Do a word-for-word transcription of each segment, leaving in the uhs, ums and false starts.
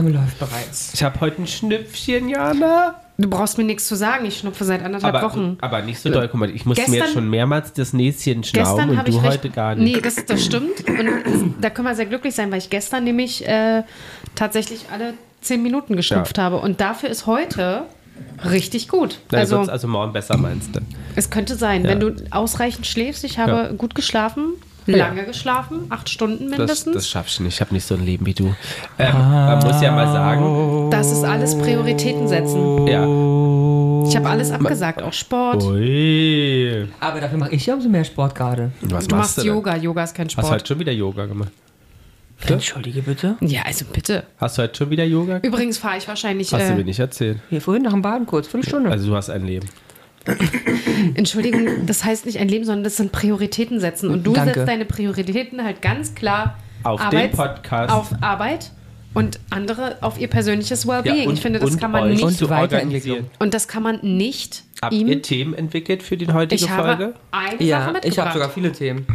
Aufnahme läuft bereits. Ich habe heute ein Schnüpfchen, Jana. Du brauchst mir nichts zu sagen, ich schnupfe seit anderthalb aber, Wochen. Aber nicht so doll, guck mal, ich musste Gestern, mir jetzt schon mehrmals das Näschen schnauben und hab du ich heute recht, gar nicht. Nee, das, das stimmt. Und da können wir sehr glücklich sein, weil ich gestern nämlich äh, tatsächlich alle zehn Minuten geschnupft ja. habe. Und dafür ist heute richtig gut. Na, also, wird's also morgen besser, meinst du? Es könnte sein, ja. wenn du ausreichend schläfst. Ich habe ja. gut geschlafen. Lange ja. geschlafen, acht Stunden mindestens. Das, das schaffst du nicht. Ich habe nicht so ein Leben wie du. Ähm, ah. Man muss ja mal sagen... Das ist alles Prioritäten setzen. Ja. Ich habe alles abgesagt, auch Sport. Ui. Aber dafür mache ich ja umso mehr Sport gerade. Was du machst machst du Yoga. Denn? Yoga ist kein Sport. Hast du heute schon wieder Yoga gemacht? Entschuldige bitte? Ja, also bitte. Hast du heute schon wieder Yoga gemacht? Übrigens fahre ich wahrscheinlich... Hast äh, du mir nicht erzählt. Hier vorhin nach dem Baden kurz, Viertelstunde. Also du hast ein Leben. Entschuldigung, das heißt nicht ein Leben, sondern das sind Prioritäten setzen. Und du Danke. setzt deine Prioritäten halt ganz klar auf Arbeit, den Podcast. Auf Arbeit und andere auf ihr persönliches Wellbeing. Ja, und, ich finde, das und kann man euch nicht... Und zu Weiterentwicklung. Und das kann man nicht Habt ihm... ihr Themen entwickelt für die heutige ich Folge? habe eine Ja, Sache mitgebracht. ich habe sogar viele Themen.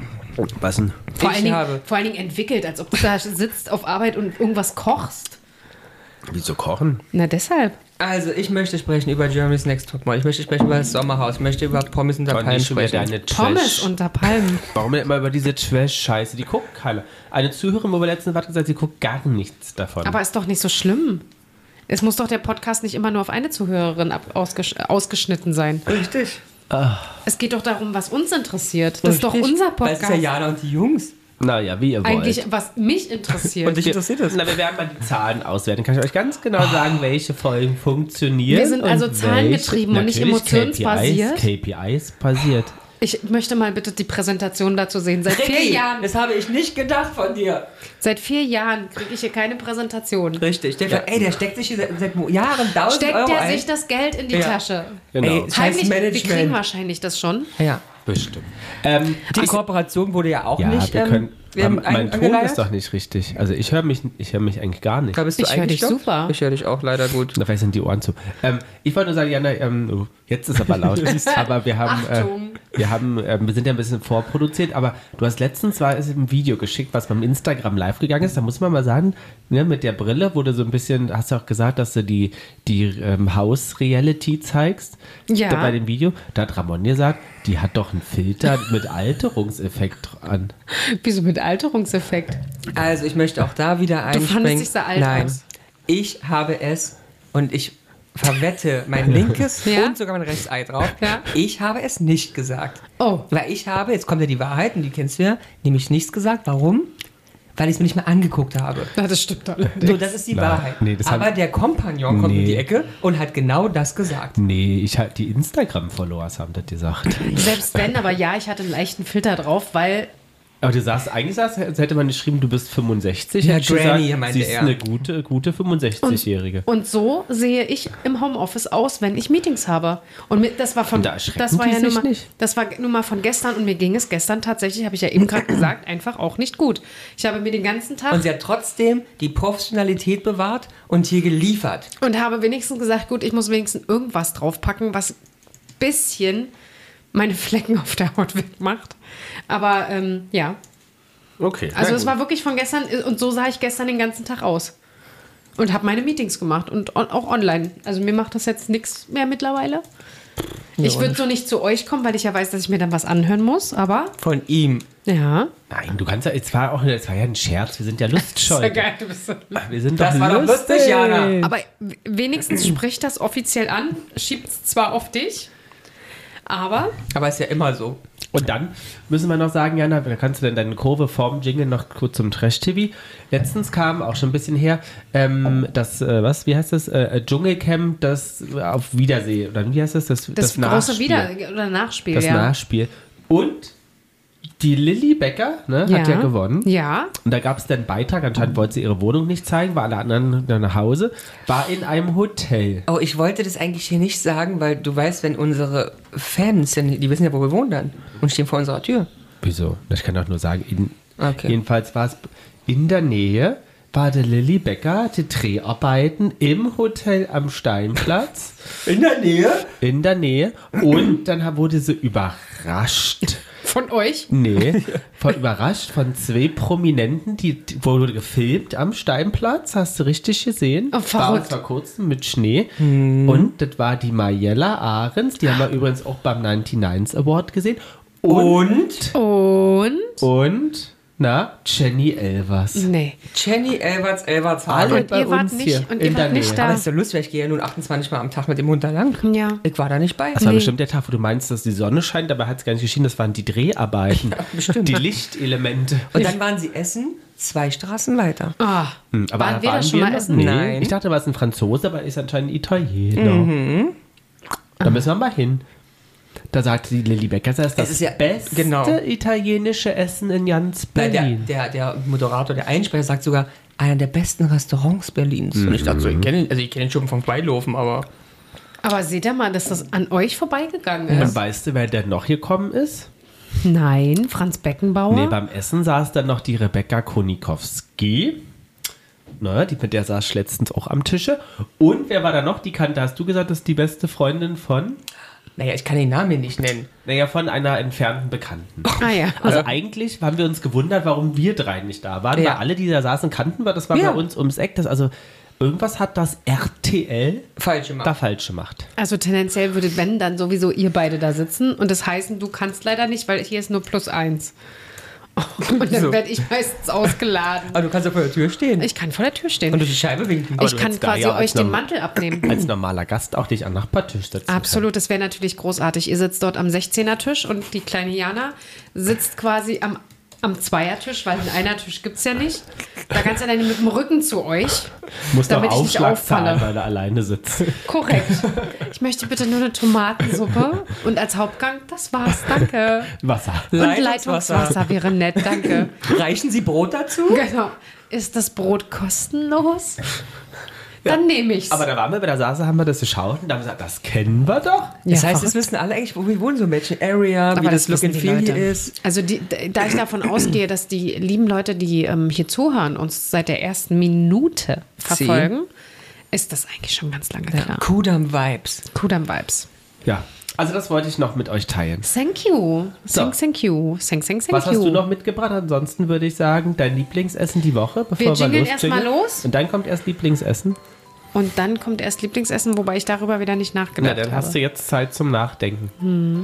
Was denn? Vor ich allen, Dingen, habe. vor allen Dingen entwickelt, als ob du da sitzt auf Arbeit und irgendwas kochst. Wieso kochen? Na, deshalb. Also, ich möchte sprechen über Germany's Next Topmodel. Ich möchte sprechen über das Sommerhaus. Ich möchte über Pommes unter Doch Palmen nicht schon wieder sprechen. deine Pommes Trash. unter Palmen. Warum denn immer über diese Trash-Scheiße? Die guckt keiner. Eine Zuhörerin, wo wir letztens was gesagt, sie guckt gar nichts davon. Aber ist doch nicht so schlimm. Es muss doch der Podcast nicht immer nur auf eine Zuhörerin ab, ausgesch ausgeschnitten sein. Richtig. Es geht doch darum, was uns interessiert. Das ist doch Richtig. unser Weil Podcast. es ist ja Jana und die Jungs. Naja, wie ihr wollt. Eigentlich, was mich interessiert. Und dich interessiert das. Na, wir werden mal die Zahlen auswerten. Kann ich euch ganz genau sagen, welche Folgen funktionieren. Wir sind also und zahlengetrieben und nicht natürlich emotionsbasiert. K P Is, K P Is basiert. Ich möchte mal bitte die Präsentation dazu sehen. Seit vier Ricky, Jahren, das habe ich nicht gedacht von dir. seit vier Jahren kriege ich hier keine Präsentation. Richtig. Der, Ja. Ey, der steckt sich hier seit, seit Jahren tausend Steckt Euro der ein. sich das Geld in die Ja. Tasche? Genau. Ey, scheiß Heimlich, wir Management. kriegen wahrscheinlich das schon. Ja. Bestimmt. Ähm, Die Kooperation wurde ja auch ja, nicht wir können. ähm, mein mein Ton angeleiert. ist doch nicht richtig. Also ich höre mich, ich höre mich eigentlich gar nicht. Da bist du Ich hör eigentlich dich doch? super. Ich höre dich auch leider gut. Na, vielleicht sind die Ohren zu. Ähm, ich wollte nur sagen, Jana, ähm, oh, jetzt ist aber laut. aber wir haben, Achtung. äh, wir haben, äh, wir sind ja ein bisschen vorproduziert, aber du hast letztens war es ein Video geschickt, was beim Instagram live gegangen ist. Da muss man mal sagen, ne, mit der Brille wurde so ein bisschen, hast du auch gesagt, dass du die, die ähm, House-Reality zeigst. Ja. Da bei dem Video. Da hat Ramon gesagt, die hat doch einen Filter mit Alterungseffekt dran. Wieso mit Alterungseffekt? Also, ich möchte auch da wieder einspringen. fandest dich sehr alt Nein, aus. ich habe es und ich verwette mein linkes Ja? und sogar mein rechtes Ei drauf. Ja? Ich habe es nicht gesagt. Oh. Weil ich habe, jetzt kommt ja die Wahrheit und die kennst du ja, nämlich nichts gesagt. Warum? Weil ich es mir nicht mehr angeguckt habe. Na, das stimmt allerdings. So, das ist die Na, Wahrheit. nee, das Aber haben- der Kompagnon kommt Nee. um die Ecke und hat genau das gesagt. Nee, ich halt die Instagram-Followers haben das gesagt. Selbst wenn, aber ja, ich hatte einen leichten Filter drauf, weil Aber du sagst, eigentlich sagst, hätte man geschrieben, du bist fünfundsechzig. Ja, Hätte ich Granny, gesagt, meinte sie ist er. eine gute, gute fünfundsechzigjährige. Und so sehe ich im Homeoffice aus, wenn ich Meetings habe. Und mit, das war von Und da erschrecken das war die ja nur sich mal, nicht? das war nur mal von gestern und mir ging es gestern tatsächlich, habe ich ja eben gerade gesagt, einfach auch nicht gut. Ich habe mir den ganzen Tag Und sie hat trotzdem die Professionalität bewahrt und hier geliefert. und habe wenigstens gesagt, gut, ich muss wenigstens irgendwas draufpacken, was bisschen meine Flecken auf der Haut wegmacht. Aber ähm, ja, Okay. also na es gut. war wirklich von gestern und so sah ich gestern den ganzen Tag aus. Und habe meine Meetings gemacht und on, auch online. Also mir macht das jetzt nichts mehr mittlerweile. Ich würde so nicht zu euch kommen, weil ich ja weiß, dass ich mir dann was anhören muss, aber Von ihm. ja. Nein, du kannst ja, es war auch es war ja ein Scherz, wir sind ja lustscheu. du bist so Wir sind Das doch war doch lustig, lustig, Jana. Aber wenigstens spricht das offiziell an, schiebt es zwar auf dich, aber Aber ist ja immer so. Und dann müssen wir noch sagen, Jana, da kannst du denn deine Kurve vorm Jingle noch kurz zum Trash-T V. Letztens kam auch schon ein bisschen her, ähm, das, äh, was, wie heißt das? Äh, Dschungelcamp, das auf Wiedersee, oder wie heißt das? Das, das, große Nachspiel. Wieder- oder Nachspiel, Das ja. Nachspiel. Und die Lilly Becker, ne, hat ja gewonnen. Ja. Und da gab es dann einen Beitrag, anscheinend wollte sie ihre Wohnung nicht zeigen, war alle anderen dann nach Hause, war in einem Hotel. Oh, ich wollte das eigentlich hier nicht sagen, weil du weißt, wenn unsere Fans, denn die wissen ja, wo wir wohnen dann und stehen vor unserer Tür. Wieso? Ich kann doch nur sagen, in, Okay. jedenfalls war es in der Nähe, war der Lilly Becker, die Dreharbeiten im Hotel am Steinplatz. In der Nähe? In der Nähe. Und dann wurde sie überrascht Von euch? Nee, voll überrascht von zwei Prominenten, die, die wurde gefilmt am Steinplatz, hast du richtig gesehen? Oh, war verrückt. vor kurzem mit Schnee. Und das war die Mariella Ahrens, die haben wir übrigens auch beim neunundneunzig Award gesehen. Und, Und? und, na, Jenny Elvers. Nee. Jenny Elberts, Elberts Alle Haare. Und bei ihr wart uns nicht- hier und in ihr der wart nicht Nähe. da. Aber ist ja lustig, weil ich gehe ja nun achtundzwanzig Mal am Tag mit dem Hund da lang. Ja. Ich war da nicht bei. Das war Nee. bestimmt der Tag, wo du meinst, dass die Sonne scheint, dabei hat es gar nicht geschienen, das waren die Dreharbeiten. bestimmt. Die Lichtelemente. Und dann waren sie essen, zwei Straßen weiter. Ah, Hm, aber waren wir da schon mal noch? essen? Nee. Nein. Ich dachte, er war ein Franzose, aber er ist anscheinend Italiener. Mhm. Da müssen wir mal hin. Da sagte die Lilly Becker, das ist das ist ja- beste genau. italienische Essen in ganz Nein, der, Berlin. der, der Moderator, der Einsprecher, sagt sogar, einer der besten Restaurants Berlins. Und ich dachte so, ich kenne also ich kenn den schon vom Freilaufen, aber aber seht ihr mal, dass das an euch vorbeigegangen Und ist? weißt du, wer denn noch gekommen ist? Nein, Franz Beckenbauer. Nee, beim Essen saß dann noch die Rebecca Konikowski. Na, die, mit der saß ich letztens auch am Tische. Und wer war da noch? Die kannte, hast du gesagt, das ist die beste Freundin von? naja, ich kann den Namen hier nicht nennen. Naja, von einer entfernten Bekannten. ah ja. Also eigentlich haben wir uns gewundert, warum wir drei nicht da waren, Ja. weil alle, die da saßen, kannten wir. Das war Ja. bei uns ums Eck. Das also irgendwas hat das R T L Falsch da gemacht. falsch gemacht. Also tendenziell würde, wenn, dann sowieso ihr beide da sitzen. Und das heißen, du kannst leider nicht, weil hier ist nur plus eins. Und dann So. werde ich meistens ausgeladen. Aber du kannst ja vor der Tür stehen Ich kann vor der Tür stehen. und durch die Scheibe winken. ich du kann hättest da quasi ja als euch den norm- Mantel abnehmen. Als normaler Gast auch dich am Nachbartisch setzen. Absolut, das wäre natürlich großartig. Ihr sitzt dort am sechzehner-Tisch und die kleine Jana sitzt quasi am, am Zweiertisch, weil einen Einertisch gibt es ja nicht. Da ganz alleine mit dem Rücken zu euch, Muss doch damit ich nicht Aufschlag zahlen, auffalle. weil er alleine sitzt. Korrekt. Ich möchte bitte nur eine Tomatensuppe und als Hauptgang, das war's, danke. Wasser. Und Leitungswasser. Leitungswasser wäre nett, danke. Reichen Sie Brot dazu? Genau. Ist das Brot kostenlos? Dann nehme ich's. Aber da waren wir bei der Saße, haben wir das geschaut und da haben wir gesagt, das kennen wir doch. Das Ja, heißt, es verrückt. wissen alle eigentlich, wo wir wohnen, so in welchen Area, Aber wie das Look wissen and die Feel Leute. hier ist. Also die, da ich davon ausgehe, dass die lieben Leute, die ähm, hier zuhören, uns seit der ersten Minute verfolgen, ist das eigentlich schon ganz lange klar. Kudam Vibes. Kudam Vibes. Ja, also das wollte ich noch mit euch teilen. Thank you. So. Thank, thank you. Thank, thank, thank Was you. hast du noch mitgebracht? Ansonsten würde ich sagen, dein Lieblingsessen die Woche, bevor Wir wir, jingeln los erst mal jingeln. los. Und dann kommt erst Lieblingsessen. Und dann kommt erst Lieblingsessen, wobei ich darüber wieder nicht Na, nachgedacht dann habe. hast du jetzt Zeit zum Nachdenken.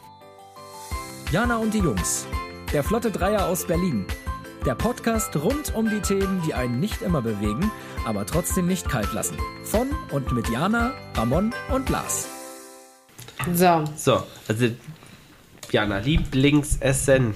Jana und die Jungs. Der Flotte Dreier aus Berlin. Der Podcast rund um die Themen, die einen nicht immer bewegen, aber trotzdem nicht kalt lassen. Von und mit Jana, Ramon und Lars. So, So, also Jana, Lieblingsessen.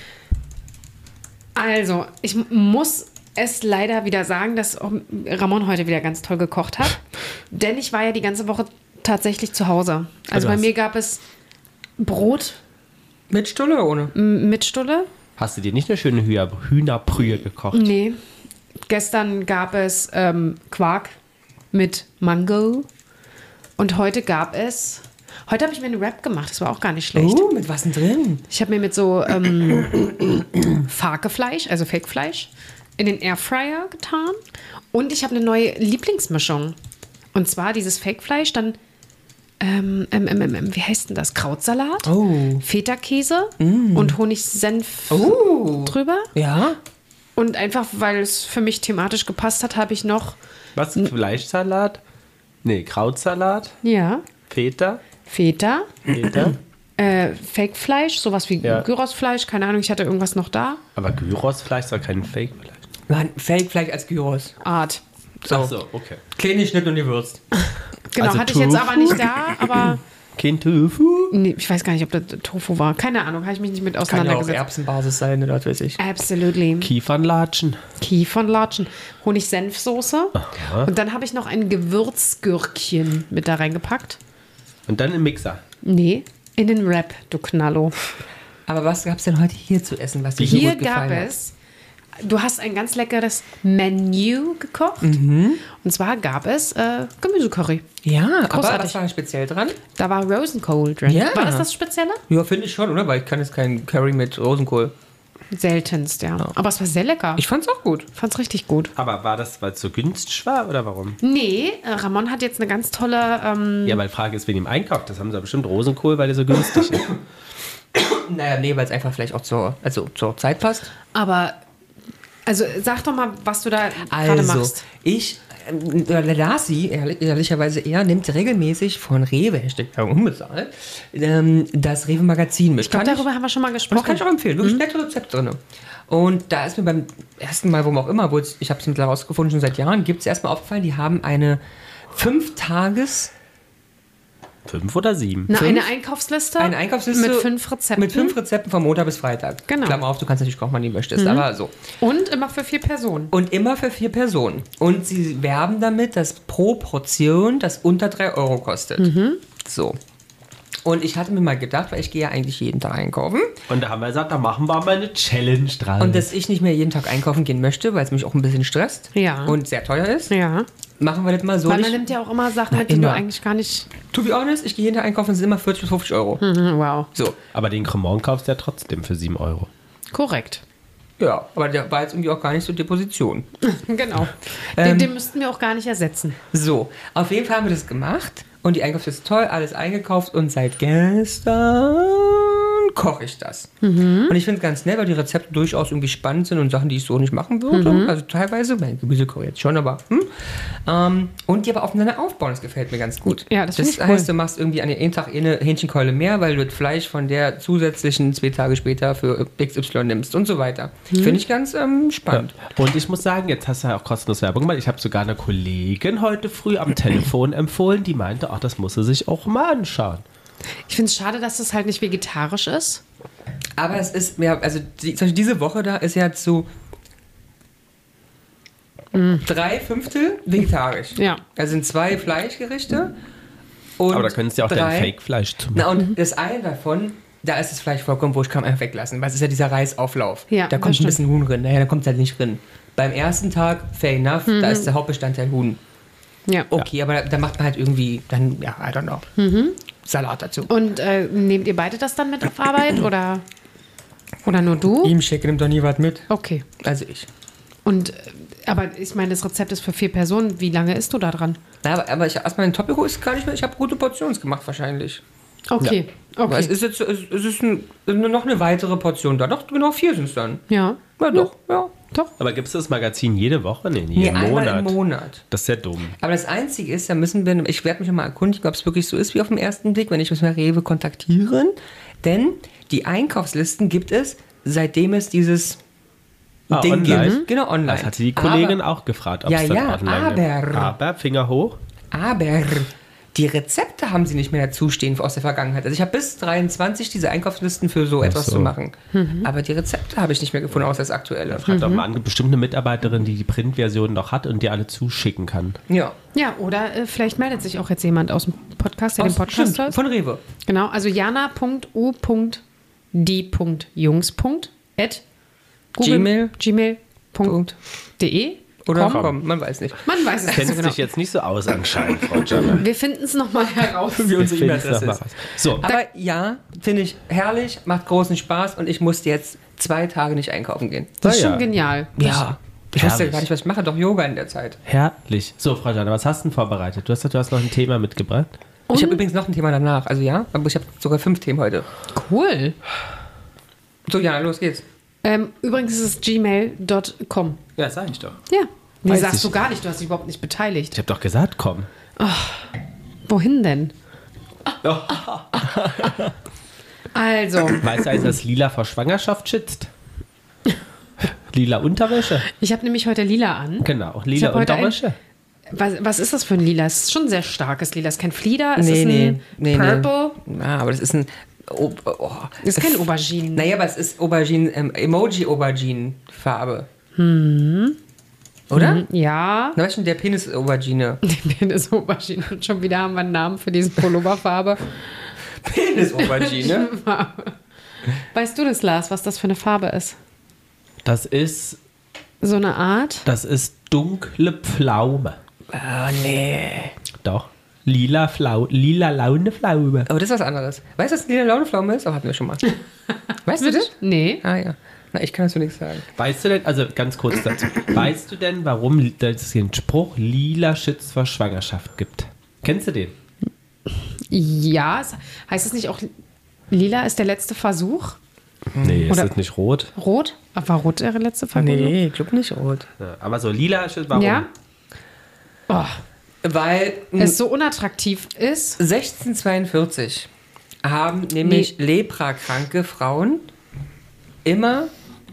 also ich m- muss es leider wieder sagen, dass Ramon heute wieder ganz toll gekocht hat. Denn ich war ja die ganze Woche tatsächlich zu Hause. Also Also bei hast- mir gab es Brot Mit Stulle oder ohne? m- mit Stulle. Hast du dir nicht eine schöne Hühner Hühnerbrühe gekocht? Nee. Gestern gab es ähm, Quark mit Mango. Und heute gab es. Heute habe ich mir einen Wrap gemacht. Das war auch gar nicht schlecht. Oh, mit was denn drin? Ich habe mir mit so ähm, Farkefleisch, also Fake-Fleisch, in den Airfryer getan. Und ich habe eine neue Lieblingsmischung. Und zwar dieses Fake-Fleisch, dann, ähm, ähm, ähm, ähm, wie heißt denn das? Krautsalat, Oh. Feta-Käse und Honigsenf Oh. drüber. Ja? Und einfach, weil es für mich thematisch gepasst hat, habe ich noch, Was? Fleischsalat? Nee, Krautsalat? ja, Feta? Feta, Feta? äh, Fake-Fleisch, sowas wie Ja. Gyrosfleisch, keine Ahnung, ich hatte irgendwas noch da. Aber Gyrosfleisch ist doch kein Fake-Fleisch. Nein, Fake-Fleisch als Gyros. Art. So. Ach so, okay. Klein geschnitten und gewürzt. Genau, Also hatte ich jetzt Tofu? aber nicht da, aber Kein Tofu? nee, ich weiß gar nicht, ob das Tofu war. Keine Ahnung, habe ich mich nicht mit Kann ja auch auseinandergesetzt. Erbsenbasis sein oder was weiß ich. Absolutely. Kiefernlatschen. Kiefernlatschen, Honig-Senfsoße. Und dann habe ich noch ein Gewürzgürkchen mit da reingepackt. Und dann im Mixer. Nee, in den Wrap, du Knallo. Aber was gab es denn heute hier zu essen, was dir so Hier gut gab gefallen hat? es, du hast ein ganz leckeres Menü gekocht. Mhm. Und zwar gab es äh, Gemüsecurry. Ja, aber Großartig. was war speziell dran? Da war Rosenkohl drin. Ja. War das das Spezielle? Ja, finde ich schon, oder? Weil ich kann jetzt keinen Curry mit Rosenkohl. Seltenst, ja. Aber es war sehr lecker. Ich fand's auch gut. fand's richtig gut. Aber war das, weil es so günstig war oder warum? Nee, äh, Ramon hat jetzt eine ganz tolle. Ähm, Ja, weil die Frage ist, wen ihm einkauft. Das haben sie ja bestimmt Rosenkohl, weil der so günstig ist. Naja, nee, weil es einfach vielleicht auch zur, also zur Zeit passt. Aber, also sag doch mal, was du da gerade Also, machst. ich, äh, Lasi, ehrlich, ehrlicherweise er, nimmt regelmäßig von Rewe, Hashtag Werbung unbezahlt, ähm, das Rewe-Magazin mit. Ich glaube, Kann darüber haben wir schon mal Und das gesprochen. kann ich auch empfehlen. Wirklich nette Rezepte drin. Und da ist mir beim ersten Mal, wo auch immer, wo es, ich habe es mittlerweile rausgefunden, schon seit Jahren, gibt es erstmal aufgefallen, die haben eine fünf Tages Fünf oder sieben? Na, Fünf? eine Einkaufsliste, eine Einkaufsliste mit fünf Rezepten. Mit fünf Rezepten von Montag bis Freitag. Genau. Klammer auf, du kannst natürlich kochen, wann du möchtest, aber so. Und immer für vier Personen. Und immer für vier Personen. Und sie werben damit, dass pro Portion das unter drei Euro kostet. So. Und ich hatte mir mal gedacht, weil ich gehe ja eigentlich jeden Tag einkaufen. Und da haben wir gesagt, da machen wir mal eine Challenge dran. Und dass ich nicht mehr jeden Tag einkaufen gehen möchte, weil es mich auch ein bisschen stresst Ja. und sehr teuer ist, Ja. machen wir das mal so. Weil man nicht- nimmt ja auch immer Sachen Na, mit, die du immer. eigentlich gar nicht... To be honest, ich gehe jeden Tag einkaufen, es sind immer vierzig bis fünfzig Euro. Mhm, wow. So. Aber den Cremant kaufst du ja trotzdem für sieben Euro. Korrekt. Ja, aber der war jetzt irgendwie auch gar nicht so die Position. Genau. Ähm, den, den müssten wir auch gar nicht ersetzen. So, auf jeden Fall haben wir das gemacht und die Einkaufsliste ist toll, alles eingekauft und seit gestern koche ich das. Und ich finde es ganz nett, weil die Rezepte durchaus irgendwie spannend sind und Sachen, die ich so nicht machen würde. Also teilweise, mein Gemüse koche ich jetzt schon, aber hm. ähm, und die aber aufeinander aufbauen, das gefällt mir ganz gut. Ja, das finde ich cool. heißt, du machst irgendwie an den Tag eine Hähnchenkeule mehr, weil du das Fleisch von der zusätzlichen zwei Tage später für X Y nimmst und so weiter. Finde ich ganz ähm, spannend. Und ich muss sagen, jetzt hast du ja auch kostenlos Werbung gemacht. Ich habe sogar einer Kollegin heute früh am Telefon empfohlen, die meinte, ach, das muss sie sich auch mal anschauen. Ich finde es schade, dass das halt nicht vegetarisch ist. Aber es ist, ja, also die, zum Beispiel diese Woche da ist ja zu drei Fünftel vegetarisch. Ja. Also sind zwei Fleischgerichte. Und Aber da könntest du ja auch drei, dein Fake-Fleisch zu Na, machen. und das eine davon, da ist das Fleisch vollkommen wurscht, kann man einfach weglassen. Weil es ist ja dieser Reisauflauf. Ja, da das kommt ein stimmt. bisschen Huhn drin. Naja, da kommt es halt nicht drin. Beim ersten Tag, fair enough, da ist der Hauptbestandteil Huhn. Ja. Okay, aber da, da macht man halt irgendwie dann, ja, I don't know, Salat dazu. Und äh, nehmt ihr beide das dann mit auf Arbeit oder, oder nur du? Ihm schickt nimmt doch nie was mit. Okay. Also ich. Und, äh, aber ich meine, das Rezept ist für vier Personen. Wie lange isst du da dran? Na, aber, aber ich erstmal ein Topiko ist gar nicht mehr. Ich habe gute Portionen gemacht wahrscheinlich. Okay. Aber es Okay. ist jetzt es, es ist ein, noch eine weitere Portion da. Doch, genau vier sind es dann. Ja. Ja, doch, ja. Doch. Aber gibt es das Magazin jede Woche? Nee, Nee, jeden einmal Monat. im Monat. Das ist ja dumm. Aber das Einzige ist, da müssen wir, ich werde mich mal erkundigen, ob es wirklich so ist wie auf den ersten Blick, wenn ich muss mal Rewe kontaktieren. Denn die Einkaufslisten gibt es, seitdem es dieses Ah, Ding online? gibt. Genau, online. Das hatte die Kollegin aber, auch gefragt, ob Ja, es dann ja, online gibt. aber- Aber Finger hoch. Aber die Rezepte haben sie nicht mehr dazustehen aus der Vergangenheit. Also ich habe bis dreiundzwanzig diese Einkaufslisten für so etwas so. zu machen. Aber die Rezepte habe ich nicht mehr gefunden, außer das aktuelle. Fragt doch mal an, bestimmt eine Mitarbeiterin, die die Printversion noch hat und die alle zuschicken kann. Ja. Ja, oder äh, vielleicht meldet sich auch jetzt jemand aus dem Podcast, der Aus, den Podcast stimmt, hört. von Rewe. Genau, also jana punkt u punkt d punkt jungs punkt at Gmail. gmail punkt de Oder Com. komm, man weiß nicht. Man weiß es nicht so Kennst genau. dich jetzt nicht so aus anscheinend, Frau Jana. Wir finden es nochmal heraus. Wie unsere Wir finden's E-Mail-Adresse noch ist. mal raus. So, Aber ja, finde ich herrlich, macht großen Spaß und ich musste jetzt zwei Tage nicht einkaufen gehen. Das ist Ah, schon ja. genial. Ja. Ich wusste ja Herrlich. gar nicht, was ich mache. Doch Yoga in der Zeit. herrlich. So, Frau Jana, was hast du denn vorbereitet? Du hast, gesagt, du hast noch ein Thema mitgebracht. Ich habe übrigens noch ein Thema danach. Also ja, aber ich habe sogar fünf Themen heute. Cool. So, Jana, los geht's. Ähm, übrigens ist es gmail punkt com. Ja, sag ich doch. Ja. Nee, Weiß sagst ich. du gar nicht, du hast dich überhaupt nicht beteiligt. Ich habe doch gesagt, komm. Wohin denn? Also, Weißt du, dass Lila vor Schwangerschaft schützt? Lila Unterwäsche? ich habe nämlich heute lila an. Genau, Ich lila hab heute ein- Unterwäsche. Was, was ist das für ein Lila? Es ist schon ein sehr starkes Lila. Es ist kein Flieder, es Nee, ist nee, ein nee, Purple. nee. Ja, aber das ist ein... Oh, oh. Es ist kein Aubergine. Naja, aber es ist Aubergine, ähm, Emoji-Aubergine-Farbe. Hm. Oder? Ja, Na, weißt du, der Penis-Aubergine. die Penis Aubergine. Und schon wieder haben wir einen Namen für diese Pulloverfarbe. Penis-Aubergine? Weißt du das, Lars, was das für eine Farbe ist? Das ist, So eine Art? das ist dunkle Pflaume. Ah, nee. Doch. Lila, Flau, lila Laune Pflaume. Aber das ist was anderes. Weißt du, was lila Launeflaume ist? Aber hatten wir schon mal. Weißt du das? Nee. Ah ja. Na, ich kann dazu nichts sagen. Weißt du denn, also ganz kurz dazu, weißt du denn, warum es den Spruch Lila schützt vor Schwangerschaft gibt? Kennst du den? Ja, es, heißt es nicht auch, Lila ist der letzte Versuch? Nee, ist Oder- das nicht rot? Rot? Aber war rot ihre letzte Verlosung? Nee, ich glaube nicht rot. Ja, aber so lila, warum? Ja? Oh, Weil es so unattraktiv ist. sechzehnhundertzweiundvierzig haben nämlich leprakranke Frauen immer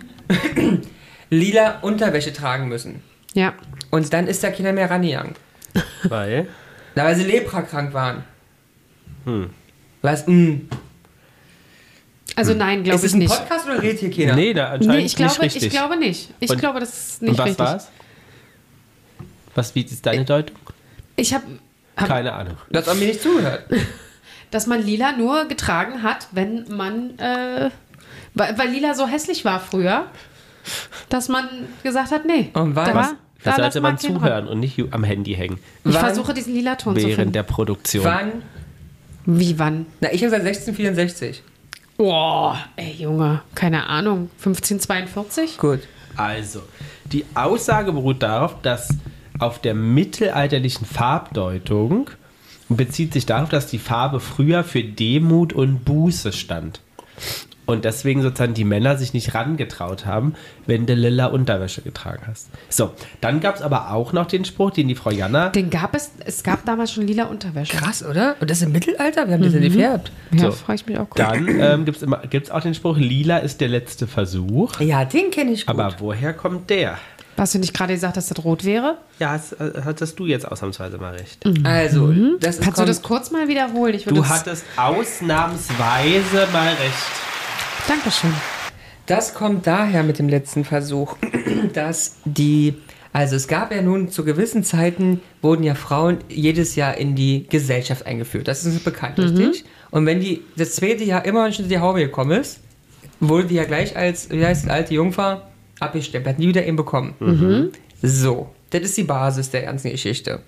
lila Unterwäsche tragen müssen. Ja. Und dann ist da keiner mehr rangegangen. Weil? Na, weil sie leprakrank waren. Hm. Was? Mh. Also nein, glaube Ist es ich ein nicht. Podcast oder redet hier keiner? Nee, da anscheinend Nee, ich glaube, nicht richtig. ich glaube nicht. Ich Und- glaube, das ist nicht Und was richtig. war's? Was, wie ist deine Deutung? Ich habe, hab, Keine Ahnung. Du hast auch mir nicht zugehört. dass man lila nur getragen hat, wenn man, äh, weil, weil lila so hässlich war früher, dass man gesagt hat, nee. Und wann? da, Was- da Da lass sollte mal man keinen zuhören ran. und nicht am Handy hängen. Ich Wann- versuche diesen lila Ton zu Während finden. der Produktion. Wann? Wie wann? Na, ich habe seit sechzehnhundertvierundsechzig. Boah, ey Junge, keine Ahnung. fünfzehnhundertzweiundvierzig? Gut. Also, die Aussage beruht darauf, dass auf der mittelalterlichen Farbdeutung bezieht sich darauf, dass die Farbe früher für Demut und Buße stand. Und deswegen sozusagen die Männer sich nicht rangetraut haben, wenn du lila Unterwäsche getragen hast. So, dann gab es aber auch noch den Spruch, den die Frau Jana... Den gab es, es gab damals schon lila Unterwäsche. Krass, oder? Und das im Mittelalter? Wir haben das ja gefärbt. Ja, So. freue ich mich auch. Kurz. Dann ähm, gibt es gibt's auch den Spruch, lila ist der letzte Versuch. Ja, den kenne ich gut. Aber woher kommt der? Hast du nicht gerade gesagt, dass das rot wäre? Ja, hast, äh, hattest du jetzt ausnahmsweise mal recht. also, das ist Kannst du das kommt- kurz mal wiederholen? Ich würde Du das- hattest ausnahmsweise mal recht. Dankeschön. Das kommt daher mit dem letzten Versuch, dass die, also es gab ja nun zu gewissen Zeiten, wurden ja Frauen jedes Jahr in die Gesellschaft eingeführt. Das ist bekannt, richtig? Und wenn die das zweite Jahr immer noch nicht in die Haube gekommen ist, wurde die ja gleich als, wie heißt es, alte Jungfer abgestempelt, hat nie wieder eben bekommen. So, das ist die Basis der ganzen Geschichte.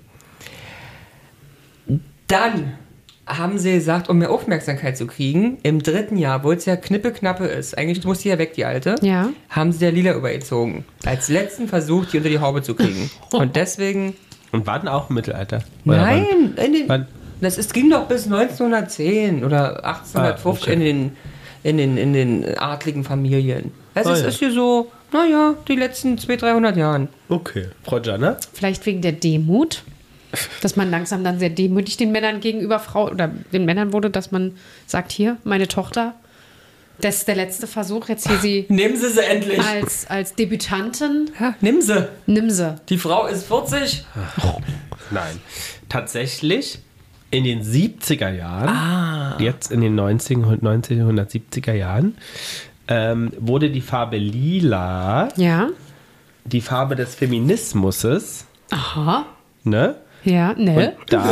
Dann haben sie gesagt, um mehr Aufmerksamkeit zu kriegen, im dritten Jahr, wo es ja knippe-knappe ist, eigentlich muss die ja weg, die alte, Ja. haben sie der Lila übergezogen. Als letzten Versuch, die unter die Haube zu kriegen. Und deswegen, Und warten auch im Mittelalter? Oder nein, in den, wann? das ist, ging doch bis neunzehnhundertzehn oder achtzehnhundertfünfzig Ah, okay. in, den, in, den, in den adligen Familien. Es Ah, ist, ja. ist hier so, naja, die letzten zweihundert, dreihundert Jahren. Wann? Okay. Frau Jana? Vielleicht wegen der Demut, dass man langsam dann sehr demütig den Männern gegenüber Frau oder den Männern wurde, dass man sagt, hier, meine Tochter, das ist der letzte Versuch, jetzt hier sie Nehmen Sie sie endlich. als, als Debütantin, Ja, nimm sie. nimm sie. Die Frau ist vierzig. Nein. Tatsächlich in den siebziger Jahren, jetzt in den neunzehnhundertsiebziger Jahren, ähm, wurde die Farbe lila, Ja. die Farbe des Feminismus, Aha. ne? Ja, ne? Und, da,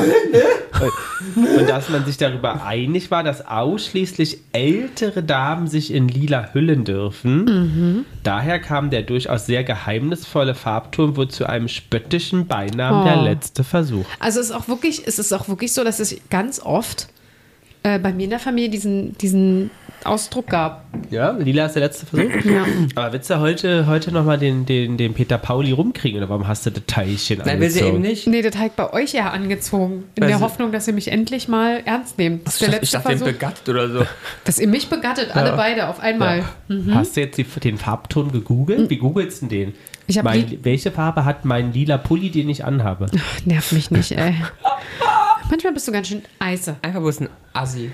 und, und dass man sich darüber einig war, dass ausschließlich ältere Damen sich in lila hüllen dürfen. Daher kam der durchaus sehr geheimnisvolle Farbton wohl zu einem spöttischen Beinamen Oh. der letzte Versuch. Also es ist auch wirklich, es ist auch wirklich so, dass es ganz oft äh, bei mir in der Familie diesen, diesen Ausdruck gab. Ja, lila ist der letzte Versuch. Ja. Aber willst du heute, heute nochmal den, den, den Peter Pauli rumkriegen oder warum hast du das Teilchen Nein, will sie eben nicht. Nee, das habe ich bei euch ja angezogen. In Weil der sie- Hoffnung, dass ihr mich endlich mal ernst nehmt. Das ist der Ich letzte dachte, den Versuch. begattet oder so. Dass ihr mich begattet, alle beide auf einmal. Ja. Hast du jetzt die, den Farbton gegoogelt? Wie googelst du denn den? Ich hab mein, li- welche Farbe hat mein lila Pulli, den ich anhabe? Ach, nerv mich nicht, ey. Manchmal bist du ganz schön eise. Einfach bloß ein Assi.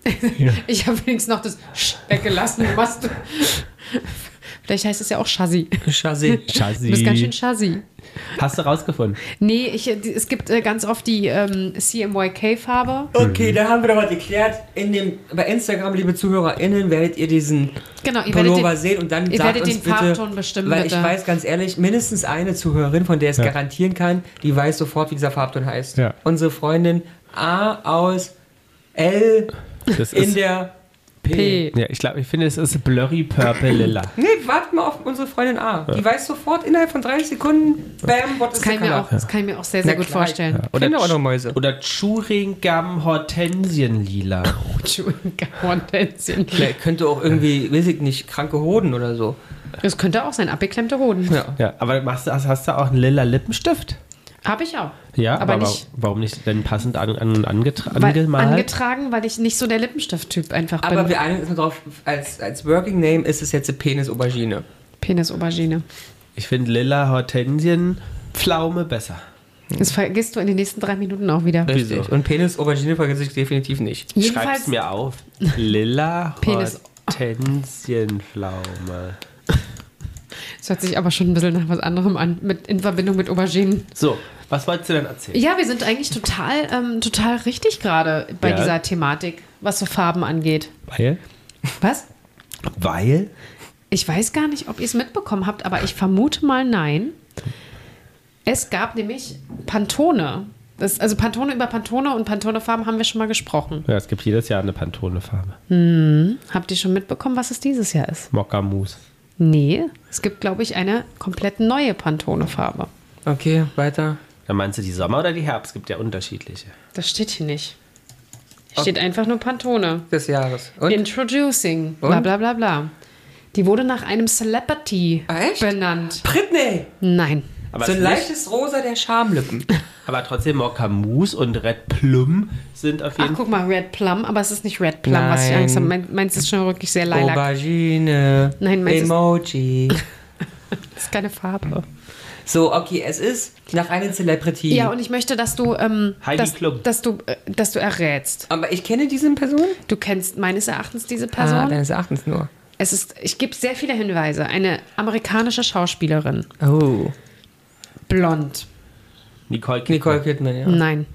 Ich habe wenigstens noch das Sch weggelassen. Was du Vielleicht heißt es ja auch Chassis. Chassis. Chassis. Du bist ganz schön Chassis. Hast du rausgefunden? Nee, ich, die- es gibt äh, ganz oft die ähm, C M Y K-Farbe. Okay, da haben wir doch was geklärt. In dem, bei Instagram, liebe ZuhörerInnen, werdet ihr diesen Genau, ihr werdet Pullover den, sehen und dann ihr sagt werdet uns den bitte, Farbton bestimmen, weil bitte. ich weiß ganz ehrlich, mindestens eine Zuhörerin, von der ich es Ja. garantieren kann, die weiß sofort, wie dieser Farbton heißt. Ja. Unsere Freundin A aus L Das in ist, der P. P. ja, ich glaube, ich finde, es ist Blurry Purple Lila. Nee, wartet mal auf unsere Freundin A. Die weiß sofort innerhalb von dreißig Sekunden, bam, what Das is kann, the ich mir color? auch, das kann ich mir auch sehr, sehr Na gut klar. vorstellen. Ja. Kinder oder Mäuse? Oder Chewing Gum Hortensien Lila. Hortensien. Vielleicht könnte auch irgendwie, weiß ich nicht, kranke Hoden oder so. Das könnte auch sein, abgeklemmte Hoden. Ja. Ja, aber machst du, hast, hast du auch einen lila Lippenstift? Habe ich auch. Ja, aber, aber aber nicht, warum nicht denn passend an, an, angetra weil, angemalt? angetragen, weil ich nicht so der Lippenstift-Typ einfach bin. Aber wir einigen uns drauf, als, als Working Name ist es jetzt eine Penis-Aubergine. Penis-Aubergine. Ich finde lila Hortensien-Pflaume besser. Das vergisst du in den nächsten drei Minuten auch wieder. Richtig. Wieso? Und Penis-Aubergine vergesse ich definitiv nicht. Schreib's Jedenfalls, mir auf. Lila Penis- Hortensienpflaume. das hört sich aber schon ein bisschen nach was anderem an, mit, in Verbindung mit Auberginen. So, was wolltest du denn erzählen? Ja, wir sind eigentlich total, ähm, total richtig gerade bei Ja. dieser Thematik, was so Farben angeht. Weil? Was? Weil? Ich weiß gar nicht, ob ihr es mitbekommen habt, aber ich vermute mal nein. Es gab nämlich Pantone. Das, also Pantone über Pantone und Pantone-Farben haben wir schon mal gesprochen. Ja, es gibt jedes Jahr eine Pantone-Farbe. Habt ihr schon mitbekommen, was es dieses Jahr ist? Mokka-Mus. Nee, es gibt, glaube ich, eine komplett neue Pantone-Farbe. Okay, weiter. Dann meinst du die Sommer- oder die Herbst? Es gibt ja unterschiedliche. Das steht hier nicht. Hier steht einfach nur Pantone. Des Jahres. Und? Introducing, bla Und? bla bla bla. Die wurde nach einem Celebrity Ah, echt? benannt. Britney! Nein. Aber, So ein es ist nicht- leichtes Rosa der Schamlippen. aber trotzdem Mokka-Mus und Red Plum sind auf Ach, jeden Fall... guck mal, Red Plum, aber es ist nicht Red Plum, was ich Nein. Angst habe. Mein, meins ist schon wirklich sehr lilac. Aubergine. Nein, meins ist- Emoji. Das ist keine Farbe. So, okay, es ist nach einem Celebrity. Ja, und ich möchte, dass du, ähm, Heidi dass, Klum. dass du, äh, dass du errätst. Aber ich kenne diese Person. Du kennst meines Erachtens diese Ah, Person. deines Erachtens nur. Es ist, ich gebe sehr viele Hinweise. Eine amerikanische Schauspielerin. Oh. Blond. Nicole Kidman. Nicole Kidman, ja. Nein.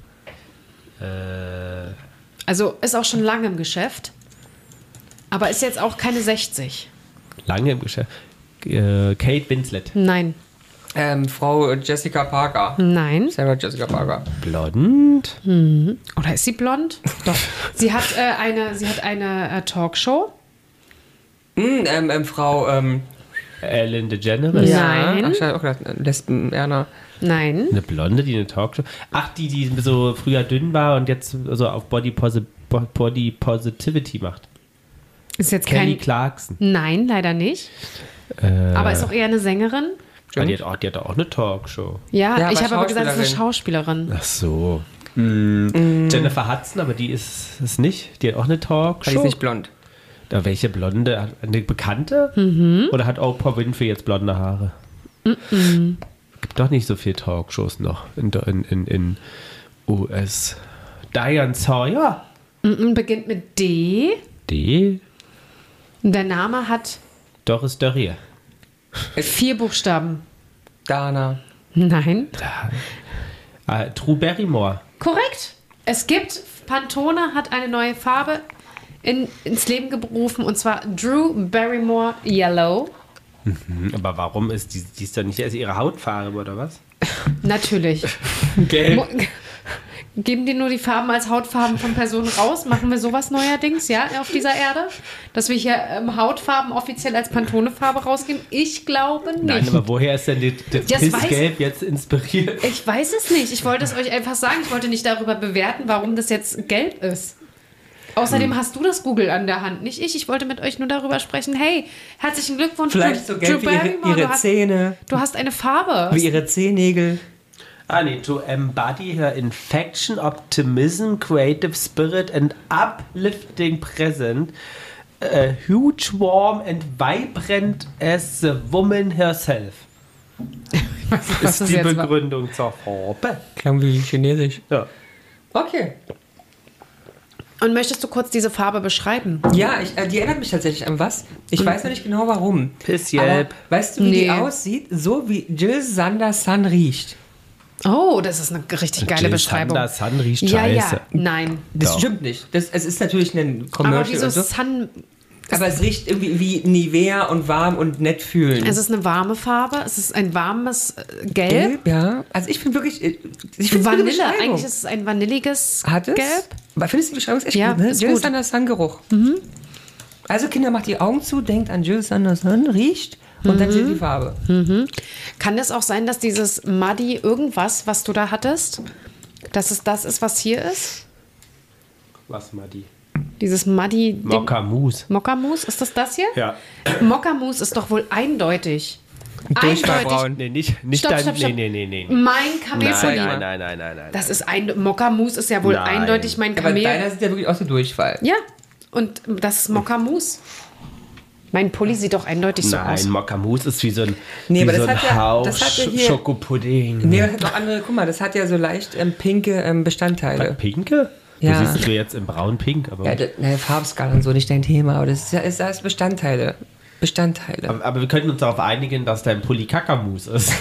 Äh, Also ist auch schon lange im Geschäft. Aber ist jetzt auch keine sechzig. lange im Geschäft. Äh, Kate Winslet. Nein. Ähm, Frau Jessica Parker. Nein. Sarah Jessica Parker. Blond. Oder ist sie blond? Doch. Sie hat äh, eine, sie hat eine äh, Talkshow. Hm, ähm, ähm, Frau, ähm, Ellen DeGeneres. Ja. Nein. Ach, ich hatte auch gedacht, Lesben, Erna. Nein. Eine Blonde, die eine Talkshow... Ach, die, die so früher dünn war und jetzt so auf Body, Posi Bo- Body Positivity macht. Ist jetzt Kelly kein. Clarkson. Nein, leider nicht. Äh, Aber ist auch eher eine Sängerin. ah, die, hat auch, die hat auch eine Talkshow. Ja, Ja, ich aber habe aber gesagt, es ist eine Schauspielerin. Schauspielerin. Ach so. Mm. Jennifer Hudson, aber die ist es nicht. Die hat auch eine Die Talkshow. ist nicht blond. Da welche Blonde? Eine Bekannte? Oder hat Oprah Winfrey jetzt blonde Haare? Gibt doch nicht so viele Talkshows noch in, in, in, in U S. Diane Sawyer. Mhm, beginnt mit D. D. Der Name hat Doris Dörrier. vier Buchstaben. Dana. Nein. Äh, Drew Barrymore. Korrekt. Es gibt, Pantone hat eine neue Farbe in, ins Leben gerufen und zwar Drew Barrymore Yellow. Hm, aber warum ist die, die ist doch nicht erst ihre Hautfarbe oder was? Natürlich. Gelb. Mo- Geben die nur die Farben als Hautfarben von Personen raus? Machen wir sowas neuerdings, ja, auf dieser Erde? Dass wir hier ähm, Hautfarben offiziell als Pantone-Farbe rausgeben? Ich glaube nicht. Nein, aber woher ist denn die, das Das weiß- Pissgelb jetzt inspiriert? Ich weiß es nicht. Ich wollte es euch einfach sagen. Ich wollte nicht darüber bewerten, warum das jetzt gelb ist. Außerdem hast du das Google an der Hand, nicht ich. Ich wollte mit euch nur darüber sprechen. Hey, herzlichen Glückwunsch, Vielleicht so gelb wie ihre, Barrymore. ihre du, hast, Zähne, du hast eine Farbe. wie ihre Zehennägel. Ah, nee, to embody her infection, optimism, creative spirit and uplifting present, uh, huge, warm and vibrant as the woman herself. Was Ist das die jetzt war. Begründung zur Farbe. Klang wie chinesisch. Ja. Okay. Und möchtest du kurz diese Farbe beschreiben? Ja, ich, äh, die erinnert mich tatsächlich an was. Ich weiß noch nicht genau warum. Pissgelb. Aber weißt du, wie Nee. die aussieht? So wie Jill Sander Sun riecht. Oh, das ist eine richtig geile Jill Beschreibung. Sander Sun riecht ja, scheiße. ja, nein. Das Doch. stimmt nicht. Das, es ist natürlich ein Aber Commercial wieso und so. Sun? Aber es riecht irgendwie wie Nivea und warm und nett fühlen. Es ist eine warme Farbe. Es ist ein warmes äh, Gelb. Gelb, ja. Also ich finde wirklich, äh, ich finde Vanille. Eigentlich ist es ein vanilliges Hat es? Gelb. Aber findest du die Beschreibung echt Ja, gut, ne? ist Jill gut. Sander Sun Geruch. Also Kinder, macht die Augen zu, denkt an Jill Sander Sun, riecht und dann seht ihr die Farbe. Kann es auch sein, dass dieses Muddy irgendwas, was du da hattest, dass es das ist, was hier ist? Was, Madi? Dieses Muddy... Mokka-Mus. Mokka-Mus, ist das das hier? Ja. Mokka-Mus ist doch wohl eindeutig Durchfallbraun. Nee, nicht, nicht Stopp, dein... stopp, stopp. Nee, nee, nee, nee. Mein Kamel. Nein, nein, nein, nein, nein, nein. Das ist ein Mokka-Mus ist ja wohl Nein. eindeutig mein Aber Kamel. deiner sieht ja wirklich aus wie Durchfall. Ja, und das ist Mokka-Mus. Mein Pulli sieht doch eindeutig so aus. Nein, Mokka-Mus ist wie so ein, Nee, wie aber so das ein hat ja- Hauch das hat ja hier- Schokopudding. Nee, das hat auch andere, guck mal, das hat ja so leicht ähm, pinke ähm, Bestandteile. Pinke? Ja. Du siehst du jetzt in braun-pink, aber, Ja, das, ne, Farbskala und so nicht dein Thema, aber das ist ja ist, das ist Bestandteile. Bestandteile. aber, aber wir könnten uns darauf einigen, dass dein Pulli Kakamus ist.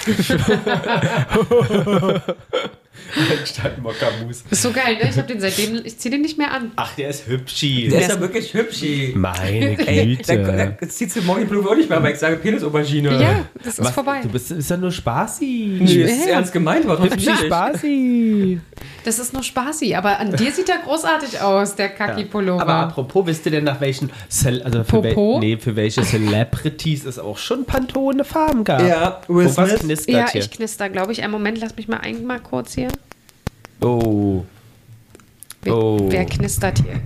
Anstatt Mokka-Mus. Ist so geil, ne? Ich hab den seitdem, ich zieh den nicht mehr an. Ach, der ist hübschi. Der ist ja wirklich hübsch. Meine Ey, Güte. dann, dann ziehst du morgen die Blume auch nicht mehr, weil ich sage Penis-Aubergine. Ja, das ist Was? vorbei. Du bist ist ja nur spaßig. Nee, das ist Ja. ernst gemeint, aber trotzdem Hübschi nicht. spaßig. Das ist nur spaßig, aber an dir sieht er großartig aus, der Kaki-Pullover. Aber apropos, wisst ihr denn nach welchen Cel also für, Popo? wel nee, für welche Celebrities es auch schon Pantone-Farben gab? Ja, Will Oh, was Smith. knistert ja, hier? ich knister, glaube ich. Einen Moment, lass mich mal einmal kurz hier. Oh. Wer, Oh. wer knistert hier?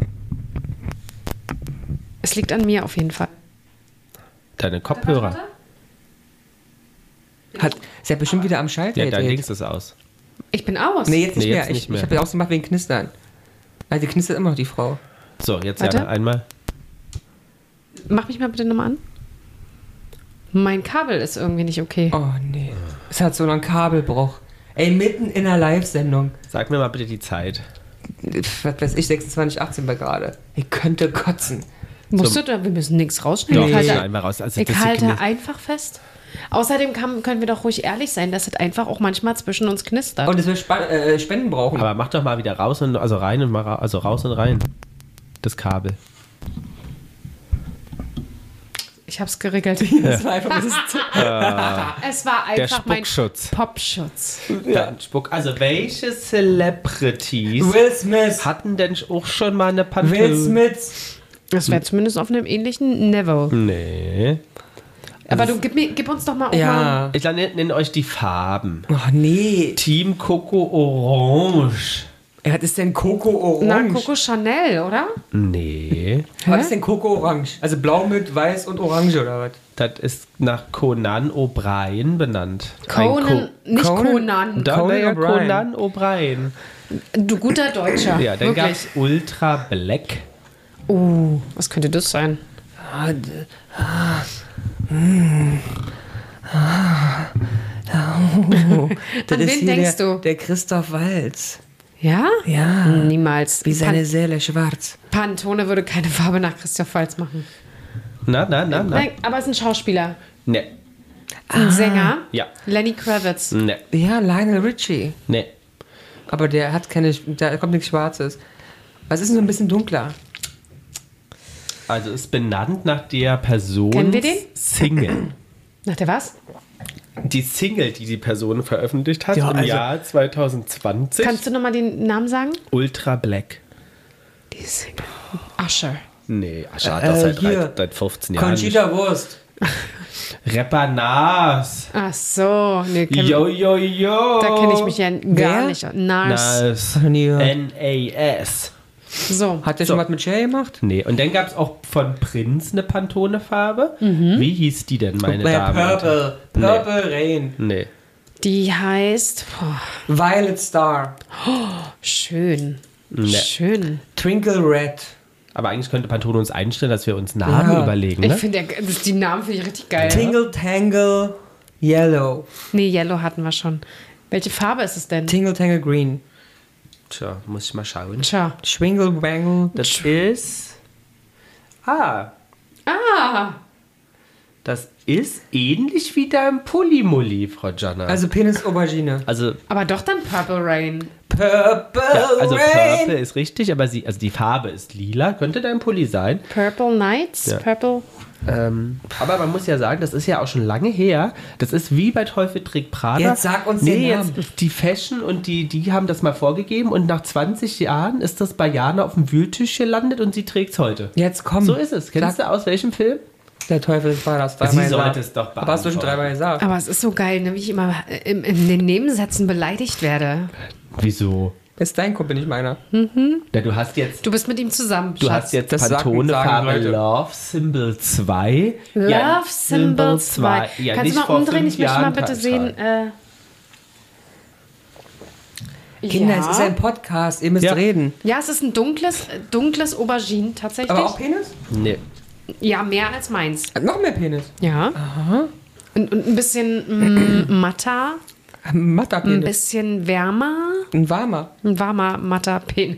Es liegt an mir auf jeden Fall. Deine Kopfhörer. Hat, sie hat bestimmt wieder am Schalter Ja, dein gedreht. Dings ist aus. Ich bin aus. Nee, jetzt nicht Nee, mehr. jetzt nicht ich mehr. ich habe ja auch gemacht wegen Knistern. Also die knistert immer noch, die Frau. So, jetzt Warte. ja einmal. Mach mich mal bitte nochmal an. Mein Kabel ist irgendwie nicht okay. Oh nee. Es hat so einen Kabelbruch. Ey, mitten in einer Live-Sendung. Sag mir mal bitte die Zeit. Was weiß ich, sechsundzwanzig achtzehn bei gerade. Ich könnte kotzen. Musst so- du da, wir müssen nichts rausschneiden. Doch, ich das halte, schneiden wir raus. Also, ich das ist halte geknist- einfach fest. Außerdem kann, können wir doch ruhig ehrlich sein, dass es einfach auch manchmal zwischen uns knistert. Und es will Spa äh, Spenden brauchen. Aber mach doch mal wieder raus und also rein und mal ra also raus und rein. Das Kabel. Ich hab's geregelt. das war einfach ein bisschen zu- Es war Der einfach mein Spuckschutz. Popschutz. Dann Spuck. Also welche Celebrities Will Smith. hatten denn auch schon mal eine Pantone? Will Smith. Das wäre zumindest auf einem ähnlichen Level. Nee. Aber du gib, mir, gib uns doch mal auch mal. Ja. Ich nenne nenn euch die Farben. Oh nee. Team Coco Orange. Was ist denn Coco Orange? Na, Coco Chanel, oder? Nee. Was ist denn Coco Orange? Also blau mit weiß und orange oder was? Das ist nach Conan O'Brien benannt. Ein Conan, nicht Conan- Conan. Da, Conan ja, O'Brien. Conan O'Brien. Du guter Deutscher. Ja, dann gab Wirklich. es Ultra Black. Oh, was könnte das sein? Ah, d- ah, mm, ah, oh. Das An ist wen hier denkst der, du? Der Christoph Waltz. Ja? Ja. Niemals. Wie seine Pan Seele schwarz. Pantone würde keine Farbe nach Christoph Waltz machen. Na, na, na, na. Nein, aber es ist ein Schauspieler. Ne, Ein Sänger. ja. Lenny Kravitz. Ne, Ja, Lionel Richie. ne. Aber der hat keine, da kommt nichts Schwarzes. Was ist denn so ein bisschen dunkler? Also ist benannt nach der Person Kennen wir den? Single. Nach der was? Die Single, die die Person veröffentlicht hat Ja, im also- Jahr zwanzig zwanzig. Kannst du nochmal den Namen sagen? Ultra Black. Die Single. Usher. Nee, Ascha hat Äh, das seit, hier. seit fünfzehn Jahren. Conchita Wurst. nicht. Rapper Nas. Ach so. Nee, kenn, Yo, yo, yo. da kenne ich mich ja gar Wer? nicht. Nars. Nas. Ach, nie gehört. N A S. So. Hat der So. schon was mit Cher gemacht? Nee, und dann gab es auch von Prinz eine Pantone-Farbe. Wie hieß die denn, meine Äh, Damen? und Purple. Nee. Purple Rain. Nee. Die heißt. Boah, Violet Star. schön. Nee. Schön. Twinkle Red. Aber eigentlich könnte Pantone uns einstellen, dass wir uns Namen Ja. überlegen. Ich Ne? finde, der- das- die Namen finde ich richtig geil. Tingle Tangle Yellow. Nee, Yellow hatten wir schon. Welche Farbe ist es denn? Tingle Tangle Green. Tja, muss ich mal schauen. Tja. Schwingle Wangle. Das ist. Ah, Ah, das ist ähnlich wie dein Pullimulli, Frau Gianna. Also Penis Aubergine. also, aber doch dann Purple Rain. Purple ja, also Rain. Purple ist richtig, aber sie, also die Farbe ist lila. Könnte dein Pulli sein. Purple Nights? Ja. Purple? Ähm, aber man muss ja sagen, das ist ja auch schon lange her. Das ist wie bei Teufel trägt Prada. Jetzt sag uns nee, den Namen. jetzt die Fashion und die, die haben das mal vorgegeben und nach zwanzig Jahren ist das bei Jana auf dem Wühltisch gelandet und sie trägt es heute. Jetzt komm. So ist es. Kennst Sag, du aus welchem Film? Der Teufel war das Sie dreimal sollte gesagt. es doch Aber hast du schon beantworten. dreimal gesagt. Aber es ist so geil, ne, wie ich immer in, in den Nebensätzen beleidigt werde. Wieso? Das ist dein Kumpel, nicht meiner. Ja, du hast jetzt, Du bist mit ihm zusammen, du Schatz. hast jetzt Das sagen- sagen Pantone-Farbe Leute. Love Symbol zwei. Love Ja, Symbol zwei. Ja, Kannst nicht du mal vor umdrehen? fünf Ich möchte mal Jahren bitte tra- sehen. Äh, Kinder, ja. es ist ein Podcast, ihr müsst Ja. reden. Ja, es ist ein dunkles, äh, dunkles Aubergine tatsächlich. Aber auch Penis? Nee. Ja, mehr als meins. Noch mehr Penis. Ja. Und, und ein bisschen mm, matter, Ein matter ein Penis. bisschen wärmer. Ein warmer. Ein warmer, matter Penis.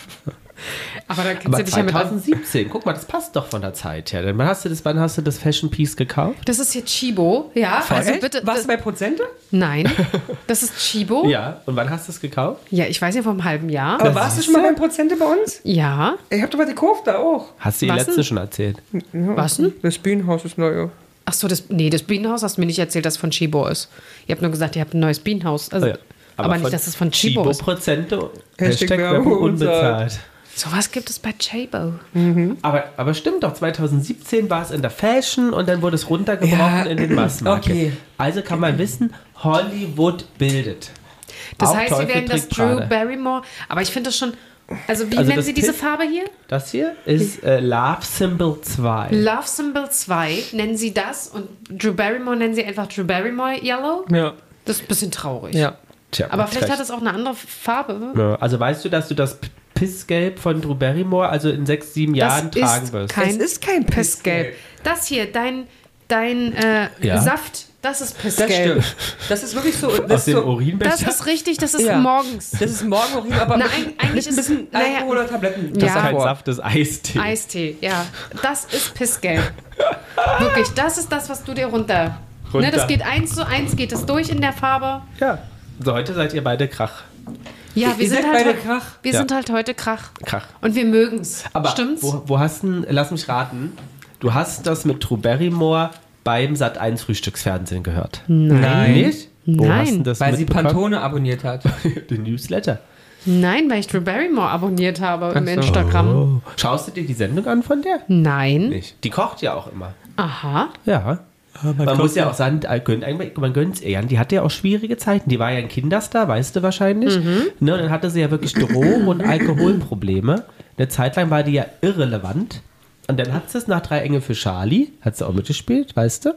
Aber da kennst Aber du dich ja mit an. zweitausendsiebzehn, guck mal, das passt doch von der Zeit her. Denn wann hast du das, wann hast du das Fashion Piece gekauft? Das ist hier Chibo. Ja, also Echt? bitte. Warst das, du bei Prozente? nein, das ist Chibo. Ja, und wann hast du es gekauft? Ja, ich weiß nicht, vor einem halben Jahr. Aber warst du schon mal beim Prozente bei uns? Ja. Ich hab doch mal die Kurve da auch. Hast du die Was letzte denn? schon erzählt? Was denn? Das Bienenhaus ist neu. Ach so, das, nee, das Bienenhaus hast du mir nicht erzählt, dass es von Chibo ist. Ihr habt nur gesagt, ihr habt ein neues Bienenhaus. Also, Oh ja. aber, von nicht, dass es von Chibo, ist. Prozente, Hashtag Hashtag Werbung Werbung unbezahlt. Sowas gibt es bei Chibo. Aber, aber stimmt doch, zweitausendsiebzehn war es in der Fashion und dann wurde es runtergebrochen Ja, in den Massenmarkt. okay. Also kann man wissen, Hollywood bildet. Das Auch heißt, sie Teufel werden das trägt Drew Prada. Barrymore. Aber ich finde das schon. Also, wie Also nennen das sie diese Pit- Farbe hier? Das hier ist äh, Love Symbol zwei. Love Symbol zwei nennen sie das und Drew Barrymore nennen sie einfach Drew Barrymore Yellow. Ja. Das ist ein bisschen traurig. Ja. Tja, Aber mit vielleicht hat Recht. es auch eine andere Farbe. Ja, also weißt du, dass du das P- Pissgelb von Drew Barrymore also in sechs, sieben Jahren das tragen ist wirst? kein Es ist kein Pissgelb. Pissgelb. Das hier, dein, dein äh, Ja. Saft, das ist Das Pissgelb. stimmt. Das ist wirklich so. Das Aus ist dem so, Urinbecher? Das ist richtig, das ist Ja. morgens. Das ist Morgenurin, aber Na, mit, eig- eigentlich mit ein ist- bisschen naja, Alkohol oder Tabletten. Ja. Das ist kein davor. Saft, das ist Eistee. Eistee, ja. Das ist Pissgelb. Wirklich, das ist das, was du dir runter. Runter. Ne, das geht eins zu eins, geht es durch in der Farbe. Ja. So, heute seid ihr beide Krach. Ja, wir Ihr sind seid halt, beide heu- Krach. Wir Ja. sind halt heute Krach. Krach. Und wir mögen's. Aber Stimmt's? Wo, wo hast du, lass mich raten, du hast das mit Drew Barrymore beim Sat eins Frühstücksfernsehen gehört. Nein. Nicht? Wo Nein. hast du das Weil sie mitbekommen? Pantone abonniert hat. Den Newsletter. Nein, weil ich Drew Barrymore abonniert habe im so. Instagram. Oh. Schaust du dir die Sendung an von der? Nein. Nicht. Die kocht ja auch immer. Aha. Ja. Man muss ja auch sagen, äh, gönnt- eigentlich- man gönnt ihr. Die hatte ja auch schwierige Zeiten. Die war ja ein Kinderstar, weißt du wahrscheinlich. Ne, und dann hatte sie ja wirklich Drogen- und Alkoholprobleme. Eine Zeit lang war die ja irrelevant. Und dann hat sie es nach Drei Engel für Charlie, hat sie auch mitgespielt, weißt du?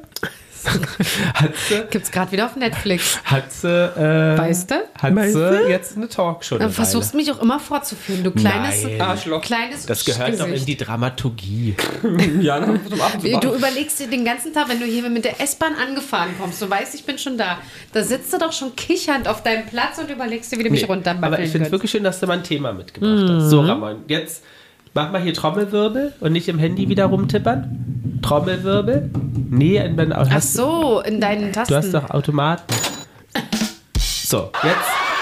hat sie, Gibt's gerade wieder auf Netflix. hat sie, äh, Weißt du? hat Weißt sie du? jetzt eine Talkshow. Du eine versuchst mich auch immer vorzuführen, du kleines Nein. Arschloch. kleines Das gehört doch in Gesicht. die Dramaturgie. Ja, dann zum Ab und zu Du machen. überlegst dir den ganzen Tag, wenn du hier mit der S-Bahn angefahren kommst, du weißt, ich bin schon da, da sitzt du doch schon kichernd auf deinem Platz und überlegst dir, wie du mich Nee, runterbatteln aber ich finde es kannst. wirklich schön, dass du mal ein Thema mitgebracht hast. So, Ramon, jetzt mach mal hier Trommelwirbel und nicht im Handy wieder rumtippern. Trommelwirbel. Nee, in deinen, Ach hast, so, in deinen Tasten. du hast doch Automaten. So, jetzt.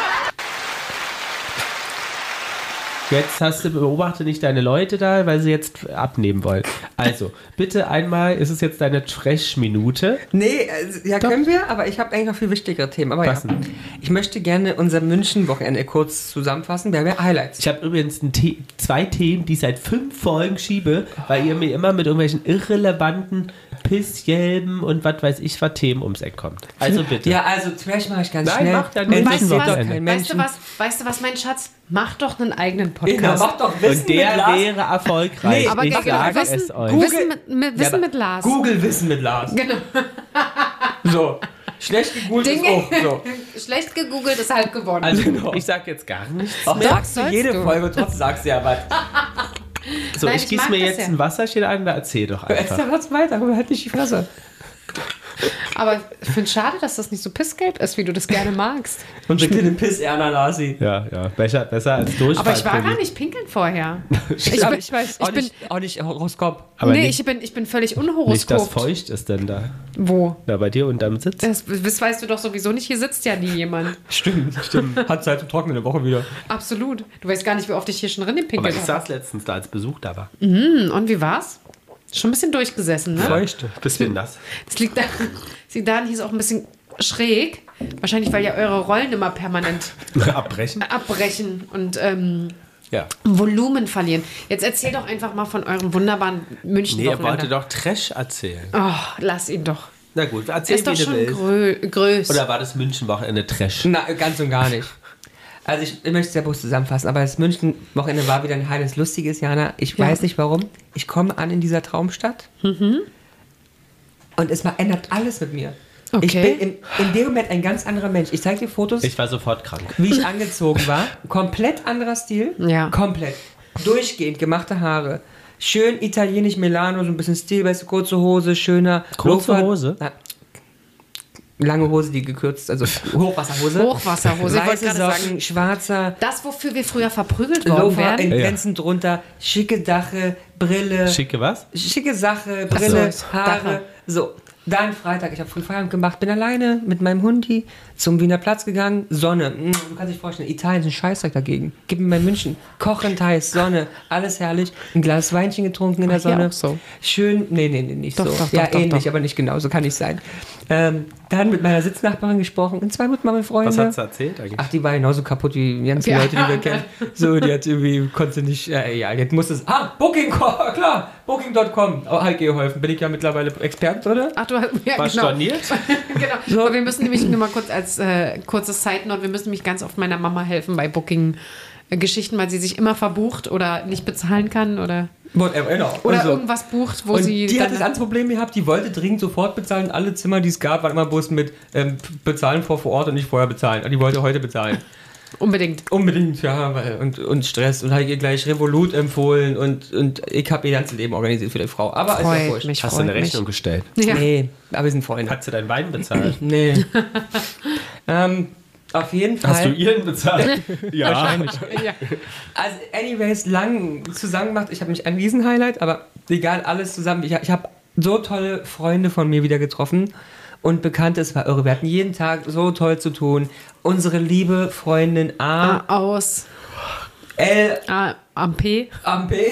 Jetzt hast du, beobachte nicht deine Leute da, weil sie jetzt abnehmen wollen. Also, bitte einmal, ist es jetzt deine Trash-Minute? Nee, also, ja, Doch. können wir, aber ich habe eigentlich noch viel wichtigere Themen. Aber Was ja, denn? ich möchte gerne unser München-Wochenende kurz zusammenfassen. Wir haben ja Highlights. Ich habe übrigens ein The zwei Themen, die ich seit fünf Folgen schiebe, weil ihr mir immer mit irgendwelchen irrelevanten Pissjelben und was weiß ich was Themen ums Eck kommt. Also bitte. Ja, also Trash mache ich ganz Nein, schnell. mach dein Menschen weißt du sieht was? doch kein Weißt Menschen. du was? Weißt du was, mein Schatz? Mach doch einen eigenen Genau, Podcast. mach doch Wissen Und der mit Lars. wäre erfolgreich. Nee, aber ich genau, sage Wissen, es euch. Wissen, mit, mit, Wissen Ja, aber mit Lars. Google Wissen mit Lars. Genau. So. Schlecht gegoogelt ist Dinge. auch so. Schlecht gegoogelt ist halt gewonnen. Also, Genau. ich sage jetzt gar nichts. Auch Doch, sagst du sollst jede du. Folge, trotzdem sagst du ja was. So, Nein, ich ich gieße mag mir das jetzt ja. ein Wasserchen ein, da erzähl doch Erzähl einfach. was weiter, aber halt nicht die Fresse. Aber ich finde es schade, dass das nicht so pissgelb ist, wie du das gerne magst. Und wir den Piss Erna Lasi. Ja, ja, besser, besser als Durchfall. Aber ich war Pulli. gar nicht pinkeln vorher. Ich, Aber bin, ich weiß, ich auch, bin, nicht, auch nicht Horoskop. Aber nee, nicht, ich bin, ich bin völlig nicht das unhoroskop. feucht ist denn da. Wo? Da bei dir unterm Sitz. Das, das weißt du doch sowieso nicht. Hier sitzt ja nie jemand. Stimmt, stimmt. Hat Zeit zum Trocknen eine Woche wieder. Absolut. Du weißt gar nicht, wie oft ich hier schon drin Aber gepinkelt ich habe. saß letztens da, als Besuch da war. Hm, und wie war's? Schon ein bisschen durchgesessen, ne? Feuchte. Bisschen nass. Das liegt daran, das liegt daran, hier ist auch ein bisschen schräg. Wahrscheinlich, weil ja eure Rollen immer permanent Abbrechen? abbrechen und ähm, Ja. Volumen verlieren. Jetzt erzähl doch einfach mal von eurem wunderbaren münchen Nee, er wollte doch Trash erzählen. Oh, lass ihn doch. Na gut, Er erzähl, ist doch wie du schon willst. grö größ. Oder war das Münchenwochenende Trash? Na, ganz und gar nicht. Also ich, ich möchte es sehr bewusst zusammenfassen, aber das München-Wochenende war wieder ein heiles, lustiges, Jana. Ich Ja. weiß nicht warum. Ich komme an in dieser Traumstadt Mhm. und es ändert alles mit mir. Okay. Ich bin in, in dem Moment ein ganz anderer Mensch. Ich zeige dir Fotos, Ich war sofort krank. wie ich angezogen war. Komplett anderer Stil. Ja. Komplett. Durchgehend gemachte Haare. Schön italienisch Milano, so ein bisschen Stil, weißt du, kurze Hose, schöner Kurze Loafer. Hose? Na, lange Hose, die gekürzt, also Hochwasserhose. Hochwasserhose, ich wollte Weiße gerade Socken, sagen. schwarzer Das, wofür wir früher verprügelt worden Loafer wären. in Ja. Grenzen drunter, schicke Dache, Brille, Schicke was? schicke Sache, Brille, so, Haare. Dache. So, dann Freitag, ich habe früh Feierabend gemacht, bin alleine mit meinem Hundi zum Wiener Platz gegangen, Sonne. Mm, Du kannst dich vorstellen, Italien ist ein Scheißdreck dagegen. Gib mir mal München, kochend heiß, Sonne, alles herrlich. Ein Glas Weinchen getrunken in der Ach, hier Sonne. auch so. Schön, nee, nee, nee, nicht Doch, so. doch, ja, doch, doch, ähnlich, doch. aber nicht genau, so kann ich sein. Ähm, dann mit meiner Sitznachbarin gesprochen, in zwei Minuten mal mit Freunden. Was hat sie erzählt eigentlich? Ach, die war genauso kaputt wie die ganzen Ja. Leute, die wir kennen. So, die hat irgendwie, konnte nicht, äh, ja, jetzt musste es, ah, Booking, klar, Booking Punkt com, oh, hat geholfen, bin ich ja mittlerweile Experte, oder? Ach, du hast ja, War genau. storniert? genau. Aber wir müssen nämlich nur mal kurz als äh, kurzes Side-Note, wir müssen nämlich ganz oft meiner Mama helfen bei Booking-Geschichten, weil sie sich immer verbucht oder nicht bezahlen kann oder, Whatever, genau. oder Und so. irgendwas bucht, wo Und sie die hat dann- das andere Problem gehabt, die wollte dringend sofort bezahlen, alle Zimmer, die es gab, waren immer bloß mit ähm, bezahlen vor vor Ort und nicht vorher bezahlen. Und die wollte heute bezahlen. unbedingt. Unbedingt, ja, weil, und, und Stress. Und habe ich ihr gleich Revolut empfohlen und, und ich habe ihr ganzes Leben organisiert für die Frau. Aber ist ja Freut wurscht. mich, Hast du freut eine mich. Rechnung gestellt? Ja. Nee, aber wir sind Freunde. Hat sie deinen Wein bezahlt? Nee. ähm, auf jeden Fall. Hast du ihren bezahlt? Ja. Wahrscheinlich. Ja. Also, anyways, lang zusammen gemacht. Ich habe mich ein Riesen-Highlight, aber egal, alles zusammen. Ich, ich habe so tolle Freunde von mir wieder getroffen und Bekannte. Es war irre. Wir hatten jeden Tag so toll zu tun. Unsere liebe Freundin A, Ah, aus L, ah, am P. am P,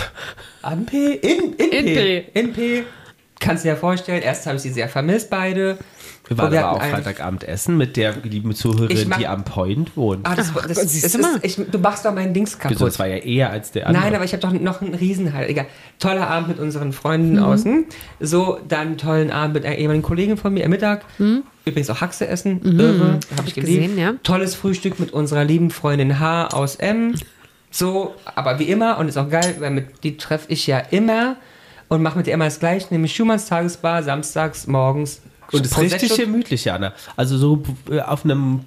am P, in, in, In P. P. In P. Kannst du dir ja vorstellen, erst habe ich sie sehr vermisst, beide. Wir waren Und wir aber hatten auch einen- Freitagabend essen mit der lieben Zuhörerin, Ich mach- die am Point wohnt. Ah, das, Ach, das, Gott, siehst das du ist, mal. ich, du machst doch meinen Dings kaputt. Wieso, das war ja eher als der andere. Nein, aber ich habe doch noch einen Riesenhighlight. Egal. Toller Abend mit unseren Freunden außen. So, dann einen tollen Abend mit einer ehemaligen Kollegin von mir am Mittag. Übrigens auch Haxe essen. Irre. Habe ich geliebt. gesehen, ja. Tolles Frühstück mit unserer lieben Freundin H aus M. So, aber wie immer. Und ist auch geil, weil mit die treffe ich ja immer und mache mit ihr immer das Gleiche, nämlich Schumanns Tagesbar, samstags morgens. Und es ist richtig Prosecco- gemütlich, Jana. Also so äh, auf einem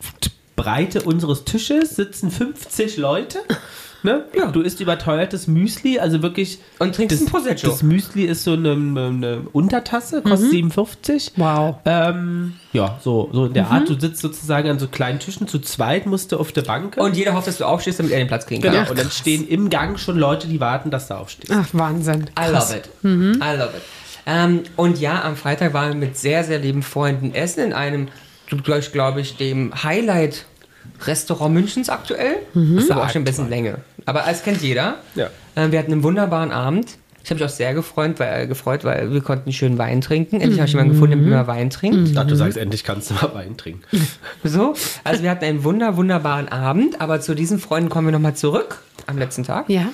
Breite unseres Tisches sitzen fünfzig Leute. Ne? Ja. Du isst überteuertes Müsli, also wirklich. Und trinkst das, ein Prosecco. Das Müsli ist so eine, eine Untertasse, kostet siebenundfünfzig. Wow. Ähm, ja, so, so in der Art. Du sitzt sozusagen an so kleinen Tischen. Zu zweit musst du auf der Bank. Und jeder hofft, dass du aufstehst, damit er den Platz kriegen kann. genau. Und dann stehen im Gang schon Leute, die warten, dass du aufstehst. Ach, Wahnsinn. I love it. I love it. Ähm, und ja, am Freitag waren wir mit sehr, sehr lieben Freunden essen in einem, gleich glaube ich, dem Highlight-Restaurant Münchens aktuell. Das ist aber auch schon ein bisschen Länge. Aber das kennt jeder. Ja. Ähm, wir hatten einen wunderbaren Abend. Ich habe mich auch sehr gefreut weil, gefreut, weil wir konnten schön Wein trinken. Endlich habe ich jemanden gefunden, der mit mir Wein trinkt. Ich dachte, du sagst, endlich kannst du mal Wein trinken. So, also wir hatten einen wunder, wunderbaren Abend. Aber zu diesen Freunden kommen wir nochmal zurück am letzten Tag. Ja.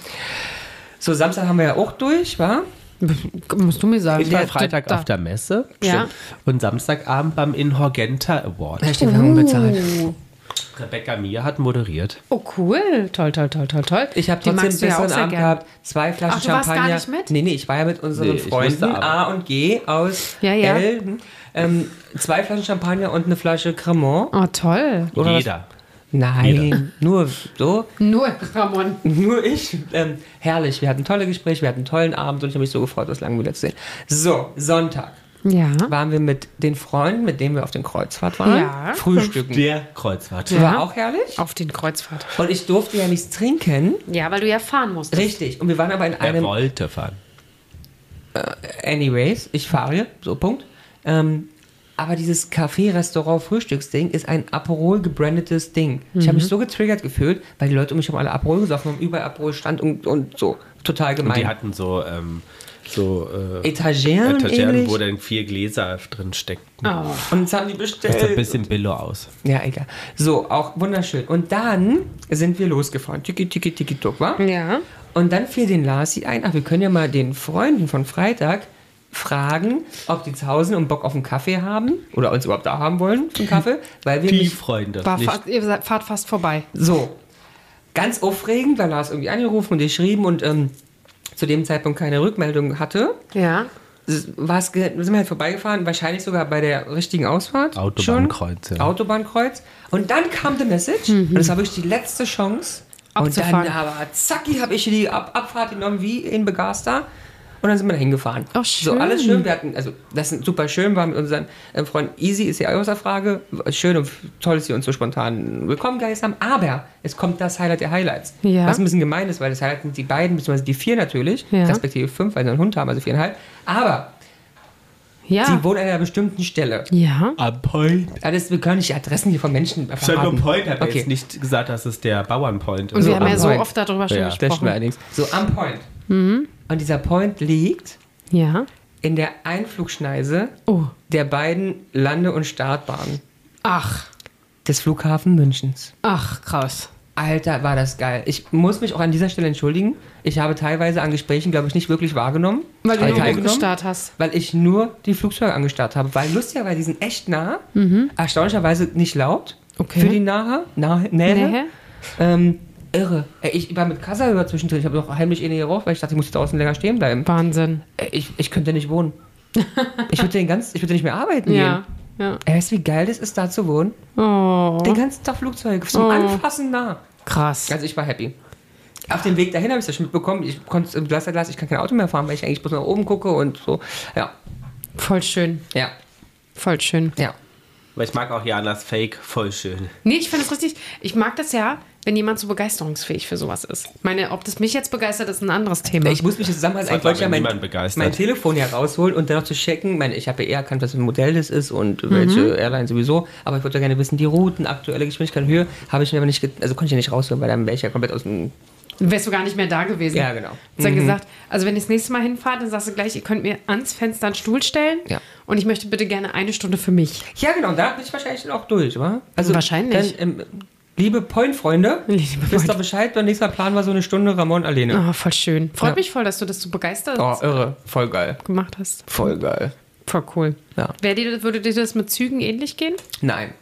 So, Samstag haben wir ja auch durch, war? Musst du mir sagen. Ich war Der- Freitag da- auf der Messe Ja. und Samstagabend beim Inhorgenta Award. Da steht Werbung bezahlt. Rebecca Mir hat moderiert. Oh, cool. Toll, toll, toll, toll, toll. Ich habe Die trotzdem einen magst du ja auch besseren sehr Abend gern. gehabt. Zwei Flaschen Ach, du warst gar Champagner. nicht mit? Nee, nee, ich war ja mit unseren Nee, ich Freunden musste A aber. und G aus Ja, ja. L. Ähm, zwei Flaschen Champagner und eine Flasche Cremant. Oh, toll. Oder was? Jeder. Nein, nur so. Nur Ramon. Nur ich. Ähm, herrlich. Wir hatten tolle Gespräche, wir hatten einen tollen Abend und ich habe mich so gefreut, das lange wieder zu sehen. So, Sonntag Ja. waren wir mit den Freunden, mit denen wir auf den Kreuzfahrt waren. Ja. Frühstücken. Der Kreuzfahrt. Ja. War auch herrlich. Auf den Kreuzfahrt. Und ich durfte ja nichts trinken. Ja, weil du ja fahren musst. Richtig. Und wir waren aber in Er einem. wollte fahren. Anyways, ich fahre, so Punkt. Ähm, aber dieses Café-Restaurant-Frühstücksding ist ein Aperol gebrandetes Ding. Ich habe mich so getriggert gefühlt, weil die Leute um mich herum alle Aperol gesoffen haben, überall Aperol stand und, und so. Total Und die gemein. hatten so, ähm, so äh, Etageren, Etageren, ähnlich. wo dann vier Gläser drin steckten. Oh. Und jetzt haben die Das sieht ein bestellt. bisschen billo aus. Ja, egal. So, auch wunderschön. Und dann sind wir losgefahren. Tiki, tiki, tiki, tuk, wa? Ja. Und dann fiel den Lasi ein, ach, wir können ja mal den Freunden von Freitag fragen, ob die zu Hause und Bock auf einen Kaffee haben oder uns überhaupt da haben wollen, einen Kaffee, weil wir Die nicht, Freunde. War nicht- fast, ihr seid- fahrt fast vorbei. so, ganz aufregend, weil Lars irgendwie angerufen und geschrieben und ähm, zu dem Zeitpunkt keine Rückmeldung hatte. Ja. War's, ge- sind wir halt vorbeigefahren, wahrscheinlich sogar bei der richtigen Ausfahrt. Autobahnkreuz, schon. ja. Autobahnkreuz. Und dann kam die Message und das war wirklich die letzte Chance. Abzufahren. Und dann aber zacki habe ich die Ab Abfahrt genommen wie in Begaster. Und dann sind wir da hingefahren. Oh, So, schön. alles schön. Wir hatten, also, das ist super schön, war mit unseren äh, Freunden Easy, ist ja außer Frage. Schön und toll, dass sie uns so spontan willkommen geheißen haben. Aber es kommt das Highlight der Highlights. Ja. Was ein bisschen gemein ist, weil das Highlight sind die beiden, beziehungsweise die vier natürlich, Ja. respektive fünf, weil sie einen Hund haben, also viereinhalb. Aber Ja. sie wohnen an einer bestimmten Stelle. Ja. Am Point. Alles, wir können nicht die Adressen hier von Menschen Schon verraten. am Point hat er Okay. jetzt nicht gesagt, dass es der Bauernpoint Und ist. wir So, haben ja am so Point. oft darüber schon Ja, das Das stimmt gesprochen. allerdings. So, am Point. Und dieser Point liegt Ja. in der Einflugschneise Oh. der beiden Lande- und Startbahnen Ach. des Flughafen Münchens. Ach, krass. Alter, war das geil. Ich muss mich auch an dieser Stelle entschuldigen. Ich habe teilweise an Gesprächen, glaube ich, nicht wirklich wahrgenommen. Weil du Äh, nur teilgenommen, gestartet hast. Weil ich nur die Flugzeuge angestarrt habe. Weil lustigerweise, die sind echt nah. Erstaunlicherweise nicht laut. Okay. Für die Nahe, nahe, Nähe. Nähe? Ähm, irre. Ey, Ich war mit Kassa über zwischendrin. Ich habe noch heimlich in ihr geraucht, weil ich dachte, ich muss jetzt draußen länger stehen bleiben. Wahnsinn. Ey, Ich, ich könnte nicht wohnen. Ich würde den ganz, ich würde nicht mehr arbeiten Ja. gehen. Ja. Ey, weißt du, wie geil das ist, da zu wohnen? Oh. Den ganzen Tag Flugzeug, zum Oh. Anfassen nah. Krass. Also ich war happy. Auf dem Weg dahin habe ich das schon mitbekommen. Ich konnte im Glas Glas, ich kann kein Auto mehr fahren, weil ich eigentlich bloß nach oben gucke und so. Ja, Voll schön. ja, Voll schön. ja. Aber ich mag auch Janas Fake voll schön. Nee, ich finde es richtig. Ich mag das ja, wenn jemand so begeisterungsfähig für sowas ist. Ich meine, ob das mich jetzt begeistert, ist ein anderes Thema. Ich muss mich jetzt zusammenhalten. Das hat, Eigentlich wollte ich ja glaub ich, mein, niemand begeistert. mein Telefon ja rausholen und dann noch zu checken. Ich, meine, ich habe ja eher erkannt, was für ein Modell das ist und welche Airline sowieso. Aber ich wollte gerne wissen, die Routen, aktuelle Geschwindigkeit, Höhe, habe ich mir aber nicht, ge- also konnte ich ja nicht rausholen, weil dann wäre ich ja komplett aus dem... Wärst du gar nicht mehr da gewesen. Ja, genau. Hast ja gesagt, also wenn ihr das nächste Mal hinfahrt, dann sagst du gleich, ihr könnt mir ans Fenster einen Stuhl stellen Ja. und ich möchte bitte gerne eine Stunde für mich. Ja, genau, da bin ich wahrscheinlich dann auch durch, wa? Also Wahrscheinlich. Dann, ähm, liebe Point-Freunde, Liebe wisst Point. ihr Bescheid, beim nächsten Mal planen wir so eine Stunde Ramon alleine. Oh, voll schön. Freut Ja. mich voll, dass du das so begeistert Oh, irre. Voll geil. gemacht hast. Voll geil. Voll cool. Ja. Wär dir, würde dir das mit Zügen ähnlich gehen? Nein.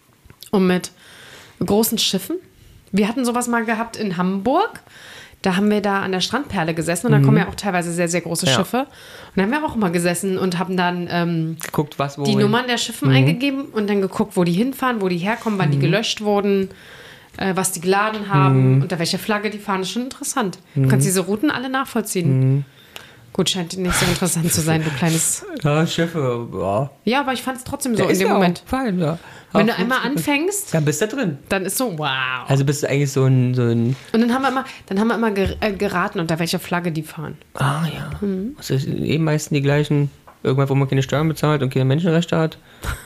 Und mit großen Schiffen? Wir hatten sowas mal gehabt in Hamburg. Da haben wir da an der Strandperle gesessen und da kommen ja auch teilweise sehr, sehr große Ja. Schiffe. Und da haben wir auch immer gesessen und haben dann ähm, Guckt, was wo. die Nummern der Schiffen eingegeben und dann geguckt, wo die hinfahren, wo die herkommen, wann die gelöscht wurden, äh, was die geladen haben, unter welcher Flagge die fahren. Das ist schon interessant. Du kannst diese Routen alle nachvollziehen. Gut, scheint nicht so interessant zu sein, du kleines... Ja, Schiffe, ja. Ja, aber ich fand es trotzdem so Der in ist dem ja Moment. Auch fein, ja. Wenn du Auch einmal gut. anfängst, Dann bist du drin. dann ist so, wow. Also bist du eigentlich so ein, so ein Und dann haben wir immer, dann haben wir immer ger äh, geraten, unter welcher Flagge die fahren. ah ja. Also eben meistens die gleichen, irgendwann, wo man keine Steuern bezahlt und keine Menschenrechte hat.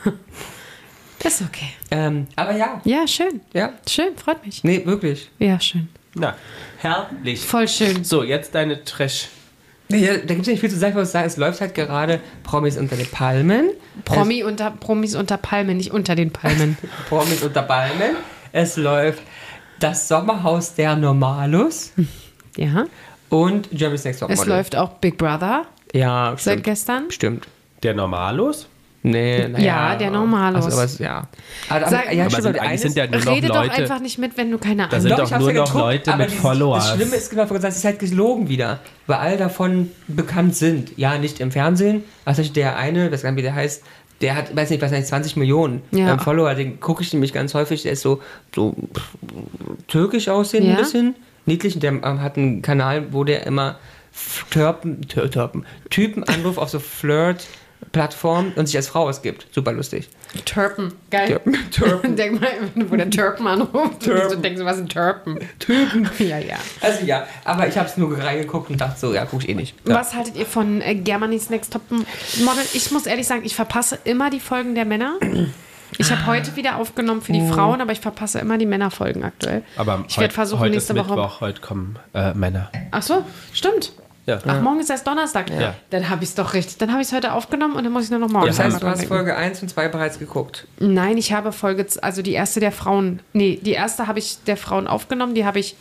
Das ist okay. Ähm, aber ja, Ja, schön. ja. Schön, freut mich. Nee, wirklich. Ja, schön. Na, herrlich. Voll schön. So, jetzt deine Trash. Nee, ja, da gibt es nicht viel zu sagen, was ich sagen. Es läuft halt gerade Promis unter den Palmen. Promi unter, Promis unter Palmen, nicht unter den Palmen. Es, Promis unter Palmen. Es läuft das Sommerhaus der Normalus Ja. und Germany's Next Top Es Model. läuft auch Big Brother Ja, seit stimmt. gestern. Stimmt. Der Normalos? Nee, naja. Ja, der Normalos. Also, aber es, ja. Aber, Sag- ja, Aber stimmt, sind, aber eigentlich eines- sind ja nur noch Rede doch Leute. einfach nicht mit, wenn du keine Da Ahnung sind Doch, doch ich hab's nur ja noch geguckt, Leute aber mit dieses- Followers. Das Schlimme ist, genau, wie gesagt, es ist halt gelogen wieder, weil alle davon bekannt sind. Ja, nicht im Fernsehen. Also der eine, weiß gar nicht, wie der heißt, der hat, weiß nicht, was eigentlich zwanzig Millionen Ja. ähm, Follower, den gucke ich nämlich ganz häufig, der ist so, so pff, türkisch aussehen Ja. ein bisschen, niedlich, und der ähm, hat einen Kanal, wo der immer Törpen, Tör, Törpen, Typen anruft auf so Flirt-Plattformen und sich als Frau ausgibt. Super lustig. Turpen. Geil. Turpen. Turpen. Denk mal, wo der Turpen anruft. Turpen. Und du denkst, was sind Turpen? Turpen. Ja, ja. Also ja, aber ich habe es nur reingeguckt und dachte so, ja, guck ich eh nicht. Ja. Was haltet ihr von äh, Germany's Next Top Model? Ich muss ehrlich sagen, ich verpasse immer die Folgen der Männer. Ich habe heute wieder aufgenommen für die Frauen, aber ich verpasse immer die Männerfolgen aktuell. Aber ich heut- werde versuchen, heute nächste ist Woche. Mittwoch, heute kommen äh, Männer. Ach so, stimmt. Ja. Ach, morgen ist erst Donnerstag. Ja. Dann habe ich es doch richtig. Dann habe ich es heute aufgenommen und dann muss ich nur noch morgen Das heißt, einmal du hast dran denken. Folge eins und zwei bereits geguckt. Nein, ich habe Folge, z- also die erste der Frauen, nee, die erste habe ich der Frauen aufgenommen, die habe ich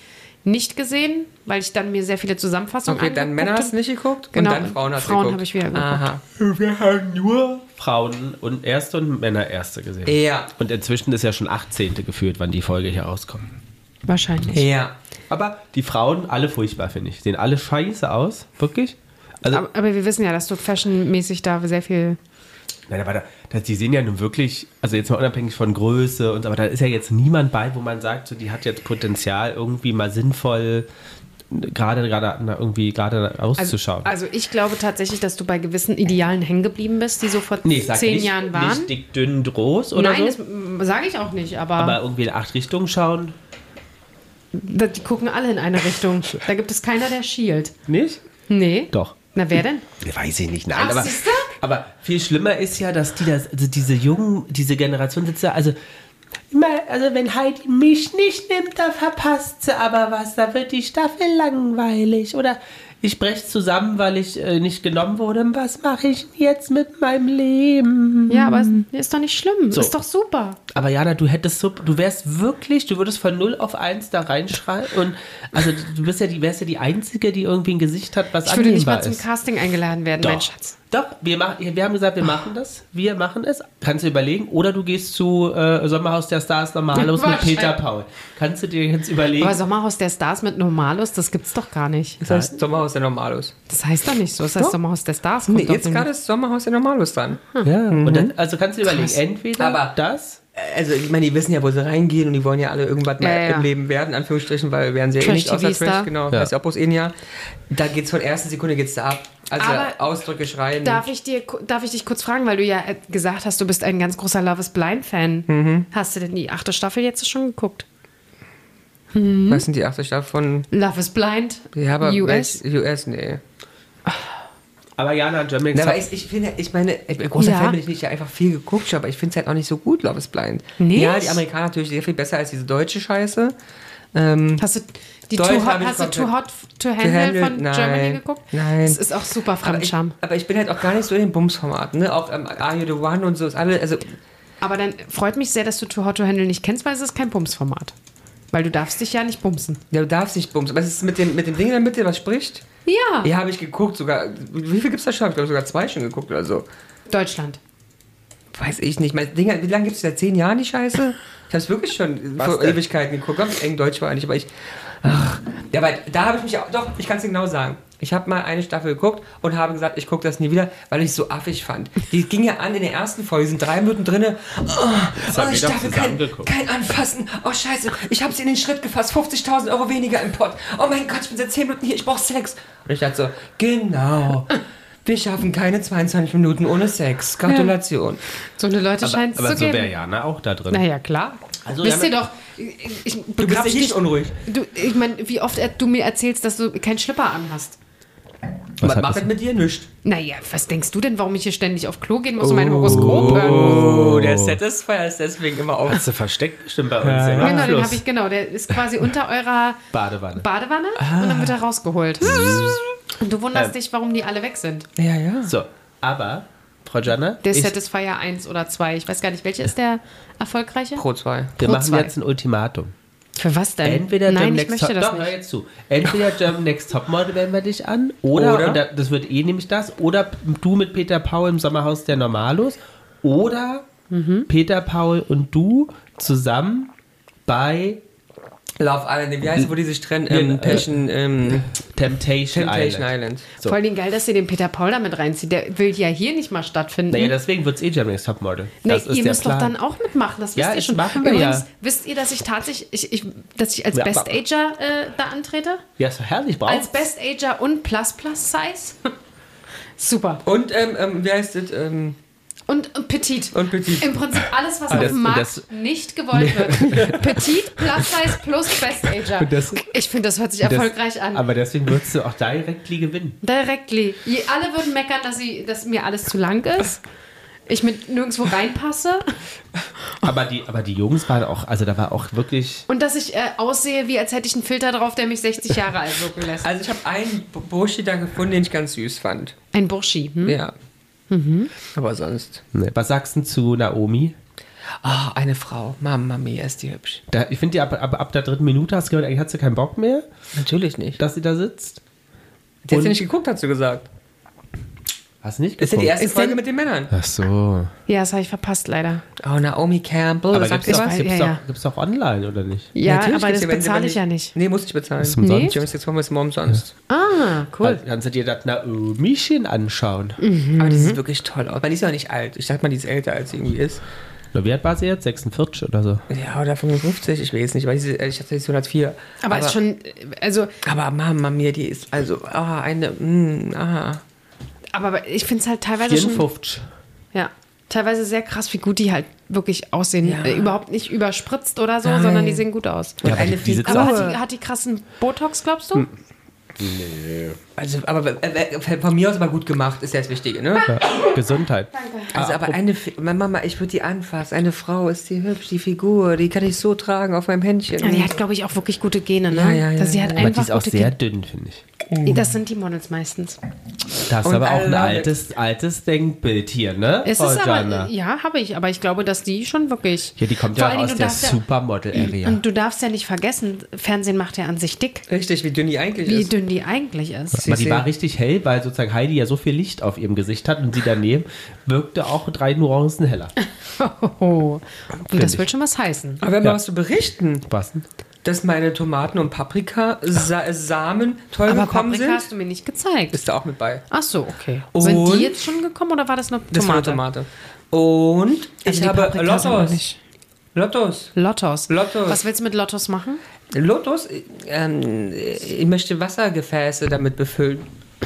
nicht gesehen, weil ich dann mir sehr viele Zusammenfassungen Okay, dann angeguckt Männer habe. hast du nicht geguckt Genau, und dann Frauen hast du Frauen geguckt. habe ich wieder geguckt. Aha. Wir haben nur Frauen und Erste und Männer Erste gesehen. Ja. Und inzwischen ist ja schon achtzehnte gefühlt, wann die Folge hier rauskommt. Wahrscheinlich. Ja. Aber die Frauen, alle furchtbar, finde ich. Sehen alle scheiße aus. Wirklich. Also, Aber, aber wir wissen ja, dass du fashionmäßig da sehr viel... nein, aber da, da, die sehen ja nun wirklich, also jetzt mal unabhängig von Größe und so, aber da ist ja jetzt niemand bei, wo man sagt, so, die hat jetzt Potenzial, irgendwie mal sinnvoll gerade gerade na, irgendwie gerade Also, auszuschauen. also ich glaube tatsächlich, dass du bei gewissen Idealen hängen geblieben bist, die so vor nee, sag zehn nicht, Jahren waren. nicht dick, dünn, groß oder Nein, so. das sage ich auch nicht, aber, Aber irgendwie in acht Richtungen schauen. da- die gucken alle in eine Richtung. Da gibt es keiner, der schielt. Nicht? Nee. Doch. Na, wer denn? Weiß ich nicht, nein. Ach, aber, siehste? aber viel schlimmer ist ja, dass die das, also diese Jungen, diese Generation sitzt da, also immer, also wenn Heidi mich nicht nimmt, da verpasst sie aber was, da wird die Staffel langweilig. Oder ich breche zusammen, weil ich äh, nicht genommen wurde. Was mache ich jetzt mit meinem Leben? Ja, aber es ist doch nicht schlimm. So. Ist doch super. Aber Jana, du hättest so, du wärst wirklich, du würdest von null auf eins da reinschreien und also du bist ja die, wärst ja die Einzige, die irgendwie ein Gesicht hat, was Ich würde nicht annehmbar mal zum ist. Casting eingeladen werden, Doch. mein Schatz. Doch, wir, mach, wir haben gesagt, wir machen das. Wir machen es. Kannst du überlegen. Oder du gehst zu äh, Sommerhaus der Stars Normalos mit Wahrscheinlich. Peter Paul. Kannst du dir jetzt überlegen? Aber Sommerhaus der Stars mit Normalos, das gibt's doch gar nicht. Das heißt Sommerhaus der Normalos. Das heißt doch nicht so. Das heißt Doch. Sommerhaus der Stars. Kommt Nee, doch jetzt nicht. gerade ist Sommerhaus der Normalos dran. Ja. Und dann, also kannst du dir überlegen, Krass. entweder Aber- das. Also, ich meine, die wissen ja, wo sie reingehen und die wollen ja alle irgendwas mal Ja, ja. im Leben werden, in Anführungsstrichen, weil werden sie ja eh nicht außer Trash-T V-Star. Trash, genau, Ja. heißt ja auch bloß eh ein Jahr. Da geht's von der ersten Sekunde geht's da ab. Also Aber Ausdrücke schreien. Darf ich, dir, darf ich dich kurz fragen, weil du ja äh, gesagt hast, du bist ein ganz großer Love is Blind-Fan. Mhm. Hast du denn die achte Staffel jetzt schon geguckt? Was sind die achte Staffel von Love is Blind, ja, aber U S? welch- U S, nee. Aber Jana, Germany Na, Next aber ich, ich finde, ich meine, ich bin großer Ja. Fan bin ich nicht, ja einfach viel geguckt, aber ich finde es halt auch nicht so gut, Love is Blind. Nicht? Ja, die Amerikaner natürlich sehr viel besser als diese deutsche Scheiße. Ähm, Hast du die Deutsch Too Hot, habe ich hast du Too komplett- Hot to Handle, Handle? von Nein. Germany geguckt? Nein. Das ist auch super aber, ich, Fremdscham. aber ich bin halt auch gar nicht so in den Bums-Formaten, ne? Auch ähm, Are You the One und so ist alle, also Aber dann freut mich sehr, dass du Too Hot to Handle nicht kennst, weil es ist kein Bumsformat. Weil du darfst dich ja nicht bumsen. ja, du darfst nicht bumsen. Was ist mit dem, mit dem Ding in der Mitte, was spricht? Ja. Ja, habe ich geguckt, sogar. Wie viel gibt's da schon? Ich glaube sogar zwei schon geguckt oder so. Deutschland. Weiß ich nicht. Mein Ding, wie lange gibt es seit zehn Jahren die Scheiße? Ich habe es wirklich schon vor denn? Ewigkeiten geguckt. Ganz eng Deutsch war eigentlich, aber ich. Ach, ja, aber da habe ich mich auch. Doch, ich kann es dir genau sagen. Ich habe mal eine Staffel geguckt und habe gesagt, ich gucke das nie wieder, weil ich es so affig fand. Die ging ja an in der ersten Folge, sind drei Minuten drin. Oh, Das haben oh, wir ich doch darf zusammen kein, geguckt. kein Anfassen. Oh, scheiße, ich habe sie in den Schritt gefasst. fünfzigtausend Euro weniger im Pott. Oh mein Gott, ich bin seit zehn Minuten hier, ich brauche Sex. Und ich dachte so, genau. Wir schaffen keine zweiundzwanzig Minuten ohne Sex. Gratulation. So eine Leute scheint es Aber zu so wäre geben. Jana auch da drin. Naja, klar. Also, Wisst ja, ihr doch, ich, ich Du bist begrapsch nicht dich. unruhig. Du, ich meine, wie oft er- du mir erzählst, dass du keinen Schlipper anhast. Was Was hat macht das- das mit dir nichts? Naja, was denkst du denn, warum ich hier ständig auf Klo gehen muss und mein Horoskop hören muss? Oh, der Satisfier ist deswegen immer auf. Hast du versteckt bestimmt bei uns. Ja. im Genau, den Abfluss. habe ich, genau, der ist quasi unter eurer Badewanne. Badewanne und dann wird er rausgeholt. Und du wunderst Ähm. dich, warum die alle weg sind. Ja, ja. So, aber, Frau Jana, Der ich, Satisfier eins oder zwei. Ich weiß gar nicht, welcher ist der erfolgreiche? Pro zwei. wir Pro machen zwei. jetzt ein Ultimatum. Für was denn? Entweder Nein, German ich Next möchte Top, das doch, hör nicht. jetzt zu. Entweder German Next Topmodel wählen wir dich an, oder, Oder? und da, das wird eh nämlich das, oder du mit Peter Paul im Sommerhaus der Normalos, oder Mhm. Peter Paul und du zusammen bei Love Island, wie heißt es, wo die sich trennen? Ja, Ähm, äh, Passion, ähm, Temptation, Temptation Island. Island. So. Vor allem geil, dass ihr den Peter Paul damit reinzieht. Der will ja hier nicht mal stattfinden. Naja, deswegen wird es eh German Next Topmodel. Nee, Das ist ihr der müsst Plan. doch dann auch mitmachen, das wisst Ja, ihr das schon. machen wir Übrigens, ja. wisst ihr, dass ich tatsächlich, ich, ich, dass ich als Ja, Best aber- Ager äh, da antrete? Ja, ist doch herrlich, braucht Als Best Ager und Plus Plus Size? Super. Und, ähm, ähm, wie heißt es? Ähm, Und, und Petit. Und Petit. Im Prinzip alles, was Und auf das- dem Markt das- nicht gewollt wird. Petit, Plus Size plus Best Ager. das- Ich finde, das hört sich erfolgreich das, an. Aber deswegen würdest du auch directly gewinnen. Directly. Je, alle würden meckern, dass, sie, dass mir alles zu lang ist. Ich mit nirgendwo reinpasse. Aber die, aber die Jungs waren auch, also da war auch wirklich. Und dass ich äh, aussehe, wie als hätte ich einen Filter drauf, der mich sechzig Jahre alt wirken lässt. also ich habe einen B- Burschi da gefunden, den ich ganz süß fand. Ein Burschi. Hm? Ja. Aber sonst. Ne, was sagst du zu Naomi? Oh, eine Frau. Mama mia, ist die hübsch. Da, ich finde, ab, ab, ab der dritten Minute hast du gehört, eigentlich hat sie keinen Bock mehr, Natürlich nicht. dass sie da sitzt. Die hat Und- sie nicht geguckt, hast du gesagt. Hast du nicht Das ist ja die geguckt? erste Ist Folge denn- mit den Männern. Ach so. Ja, das habe ich verpasst, leider. Oh, Naomi Campbell. Aber was sagst gibt's du doch, was? Ja, gibt's, ja. doch, gibt's doch online, oder nicht? Ja, Natürlich aber gibt's das ja, wenn sie bezahle aber ich ja nicht. Nee, muss ich bezahlen. Ist umsonst? James, jetzt wollen wir es mal umsonst. Ah, cool. Kannst du dir das Naomichen anschauen? Aber die sieht wirklich toll aus. Man, die ist ja nicht alt. Ich sag mal, die ist älter, als sie irgendwie ist. Na, wie alt war sie jetzt? sechsundvierzig oder so? Ja, oder fünfundfünfzig, ich weiß nicht. Weil sie, ich dachte, sie ist hundertvier. Aber, ist schon, also, Aber Mama mir, die ist also, ah, eine, mm, aha. aber ich finde es halt teilweise schon, vierundfünfzig. ja, teilweise sehr krass, wie gut die halt wirklich aussehen. Ja. Äh, überhaupt nicht überspritzt oder so, Nein. sondern die sehen gut aus. Und aber eine die- die sitzt Figur. Aber auch- hat die, hat die krassen Botox, glaubst du? Also, aber äh, von mir aus aber gut gemacht, ist ja das Wichtige, ne? Ja. Gesundheit. Also, aber eine, Fi- Mama, ich würde die anfassen. Eine Frau ist die hübsch, die Figur, die kann ich so tragen auf meinem Händchen. Ja, die hat, glaube ich, auch wirklich gute Gene, ne? Ja, ja, ja, Dass sie hat ja. Aber die einfach ist auch gute sehr Gene. dünn, finde ich. Das sind die Models meistens. Das ist Und aber auch I ein love altes, altes Denkbild hier, ne? Es Frau ist aber, Jana? ja, habe ich, aber ich glaube, dass die schon wirklich. Ja, die kommt Vor ja allen auch aus Dingen, du der darfst ja- Supermodel-Area. Und du darfst ja nicht vergessen, Fernsehen macht ja an sich dick, Richtig, wie dünn die eigentlich wie ist. dünn die eigentlich ist. Aber die Sie- war richtig hell, weil sozusagen Heidi ja so viel Licht auf ihrem Gesicht hat und sie daneben wirkte auch drei Nuancen heller. Oh, Find das ich. will schon was heißen. Aber wir haben mal Ja. was zu berichten, Was denn? dass meine Tomaten und Paprika-Samen toll Aber gekommen Paprika sind. hast du mir nicht gezeigt. Ist da auch mit bei. Ach so, okay. Und- Sind die jetzt schon gekommen oder war das eine Tomate? Das war eine Tomate. Und ich Also die habe Paprika sind noch Lottos. nicht. Lottos. Lottos. Lottos. Was willst du mit Lottos machen? Lotus, ähm, ich möchte Wassergefäße damit befüllen.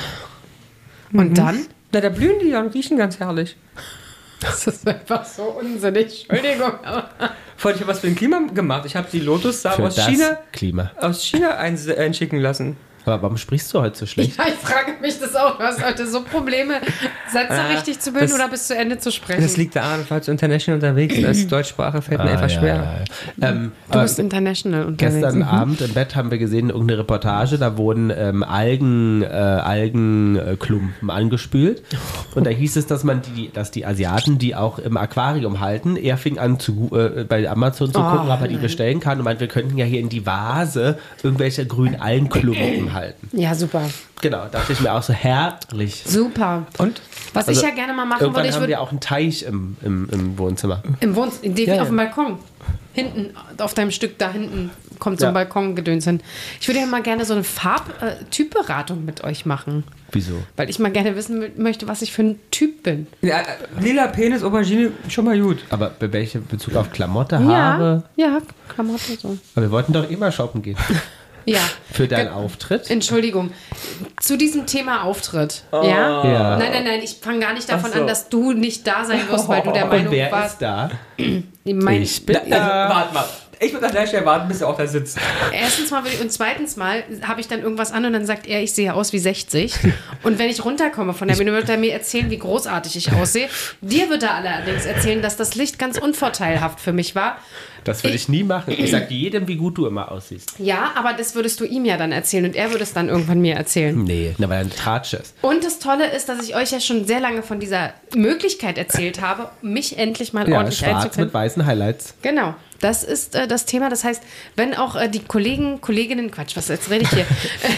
Und dann? Na, da blühen die ja und riechen ganz herrlich. Das ist einfach so unsinnig. Entschuldigung. aber- Vorhin, ich habe was für den Klima gemacht. Ich habe die Lotussamen Für aus das China, Klima. aus China eins- äh, einschicken lassen. Aber warum sprichst du heute so schlecht? Ja, ich frage mich das auch. Du hast heute so Probleme, Sätze Ah, richtig zu bilden das- oder bis zu Ende zu sprechen. Das liegt daran, falls du international unterwegs bist. Deutschsprache fällt mir Ah, einfach ja, schwer. ja, ja. Ähm, du aber bist international unterwegs. gestern Abend im Bett haben wir gesehen, irgendeine Reportage, da wurden ähm, Algen, äh, Algenklumpen angespült. Und da hieß es, dass man die, dass die Asiaten die auch im Aquarium halten. Er fing an zu, äh, bei Amazon zu Oh, gucken, ob er die nein. bestellen kann und meinte, wir könnten ja hier in die Vase irgendwelche grünen Algenklumpen halten. Ja, super. Genau, dachte ich mir auch so herrlich. Super. Und? Was Also, ich ja gerne mal machen Irgendwann würde, ich haben würde wir auch einen Teich im, im, im Wohnzimmer. im Wohnzimmer, Ja, ja. auf dem Balkon. Hinten, auf deinem Stück da hinten kommt so ein Ja. Balkongedöns hin. Ich würde ja mal gerne so eine Farb-Typberatung mit euch machen. Wieso? Weil ich mal gerne wissen mö- möchte, was ich für ein Typ bin. Ja, äh, lila Penis, Aubergine, schon mal gut. Aber bei welchem Bezug auf Klamotte, Haare? Ja, ja, Klamotte so. Aber wir wollten doch immer shoppen gehen. Ja. Für deinen Ge- Auftritt? Entschuldigung. Zu diesem Thema Auftritt. Ja? Ja. Nein, nein, nein, ich fange gar nicht davon Ach so. an, dass du nicht da sein wirst, weil du der Und Meinung wer warst. ist da? Mein, Ich bin Also, da. warte mal. Ich würde an der Stelle warten, bis er auch da sitzt. Erstens mal würde ich, und zweitens mal habe ich dann irgendwas an und dann sagt er, ich sehe aus wie sechzig. Und wenn ich runterkomme von der Bühne, wird er mir erzählen, wie großartig ich aussehe. Dir wird er allerdings erzählen, dass das Licht ganz unvorteilhaft für mich war. Das würde ich nie machen. Ich sag jedem, wie gut du immer aussiehst. Ja, aber das würdest du ihm ja dann erzählen und er würde es dann irgendwann mir erzählen. Nee, na, weil er ein Tratsch ist. Und das Tolle ist, dass ich euch ja schon sehr lange von dieser Möglichkeit erzählt habe, mich endlich mal Ja, ordentlich schwarz einzufinden. mit weißen Highlights. Genau, das ist äh, das Thema. Das heißt, wenn auch äh, die Kollegen, Kolleginnen, Quatsch, was jetzt rede ich hier,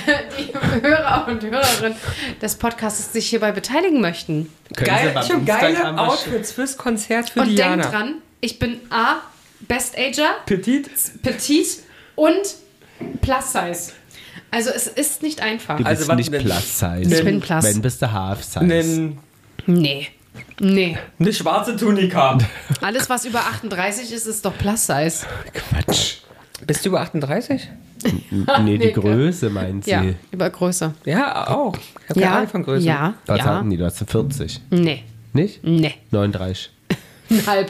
die Hörer und Hörerinnen des Podcasts sich hierbei beteiligen möchten. Können Geil, Sie beim schon geile Instagram was Outfits fürs Konzert für Und Diana. denkt dran, ich bin A, Best Ager, Petit. Petit und Plus Size. Also es ist nicht einfach. Du bist Also, was nicht denn? Plus Size. Ich bin Plus. Wenn bist du Half Size. Einen, Nee, nee. eine schwarze Tunika. Alles, was über achtunddreißig ist, ist doch Plus Size. Quatsch. Bist du über achtunddreißig? Nee, die Nee, Größe meint sie. Ja, über Größe. Ja, auch. Ich habe keine Ja, Ahnung von Größe. ja, Was ja. hatten die? Du hast vierzig. Nee, Nicht? nee. neununddreißig. Ein halb.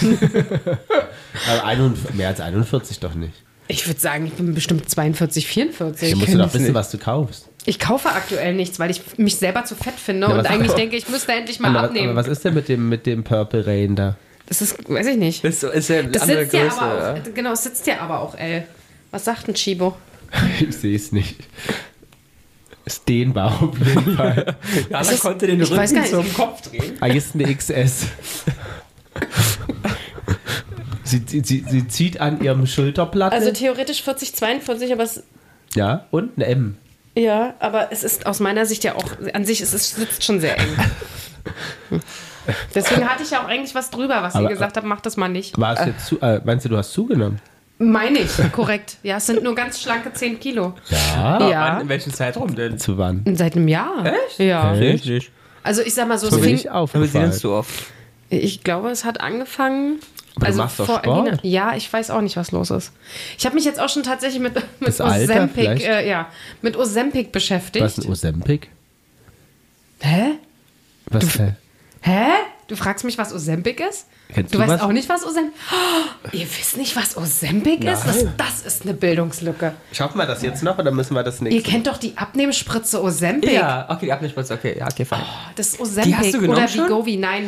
Aber einundvierzig, mehr als einundvierzig doch nicht. Ich würde sagen, ich bin bestimmt zweiundvierzig, vierundvierzig. Da musst du doch wissen, was du kaufst. Ich kaufe aktuell nichts, weil ich mich selber zu fett finde Na, und was- eigentlich denke, ich müsste endlich mal Aber, abnehmen. aber was ist denn mit dem, mit dem Purple Rain da? Das ist, weiß ich nicht. Das ist ja eine Das andere sitzt ja Größe. aber ja. auch, genau, es sitzt ja aber auch L. Was sagt ein Chibo? Ich sehe es nicht. Ist dehnbar auf jeden Fall. Ja, Es da ist- konnte den ich weiß Rücken gar nicht. zum Kopf drehen. Ah, hier ist eine X S. Sie, sie, sie, sie zieht an ihrem Schulterblatt. Also theoretisch vierzig, zweiundvierzig, aber es... Ja, und eine M. Ja, aber es ist aus meiner Sicht ja auch, an sich, es ist, sitzt schon sehr eng. Deswegen hatte ich ja auch eigentlich was drüber, was aber, ihr gesagt habt, mach das mal nicht. War es jetzt zu, äh, meinst du, du hast zugenommen? Meine ich, korrekt. Ja, es sind nur ganz schlanke zehn Kilo. Ja. Ja. Wann, in welchem Zeitraum denn? Zu wann? Seit einem Jahr. Echt? Ja. Echt? Nicht. Also ich sag mal so, So es bin fing, ich Aber wir sehen aufgefallen. uns so oft. ich glaube, es hat angefangen... Aber du also machst doch vor Sport? Alina. Ja, ich weiß auch nicht, was los ist. Ich habe mich jetzt auch schon tatsächlich mit, mit Das Alter Ozempic, vielleicht? äh, ja, mit Ozempic beschäftigt. Was ist ein Ozempic? Hä? Was, äh, Hä? Du fragst mich, was Ozempic ist? Kennst du du weißt was? auch nicht, was Ozempic ist? Oh, ihr wisst nicht, was Ozempic ist? Das, das ist eine Bildungslücke. Schaffen wir das jetzt noch oder müssen wir das Ihr nächste? kennt doch die Abnehmspritze Ozempic. Ja, okay, die Abnehmspritze, okay, ja, okay, fein. Das ist Die Ozempic hast du genommen oder schon? Wegovy. Nein.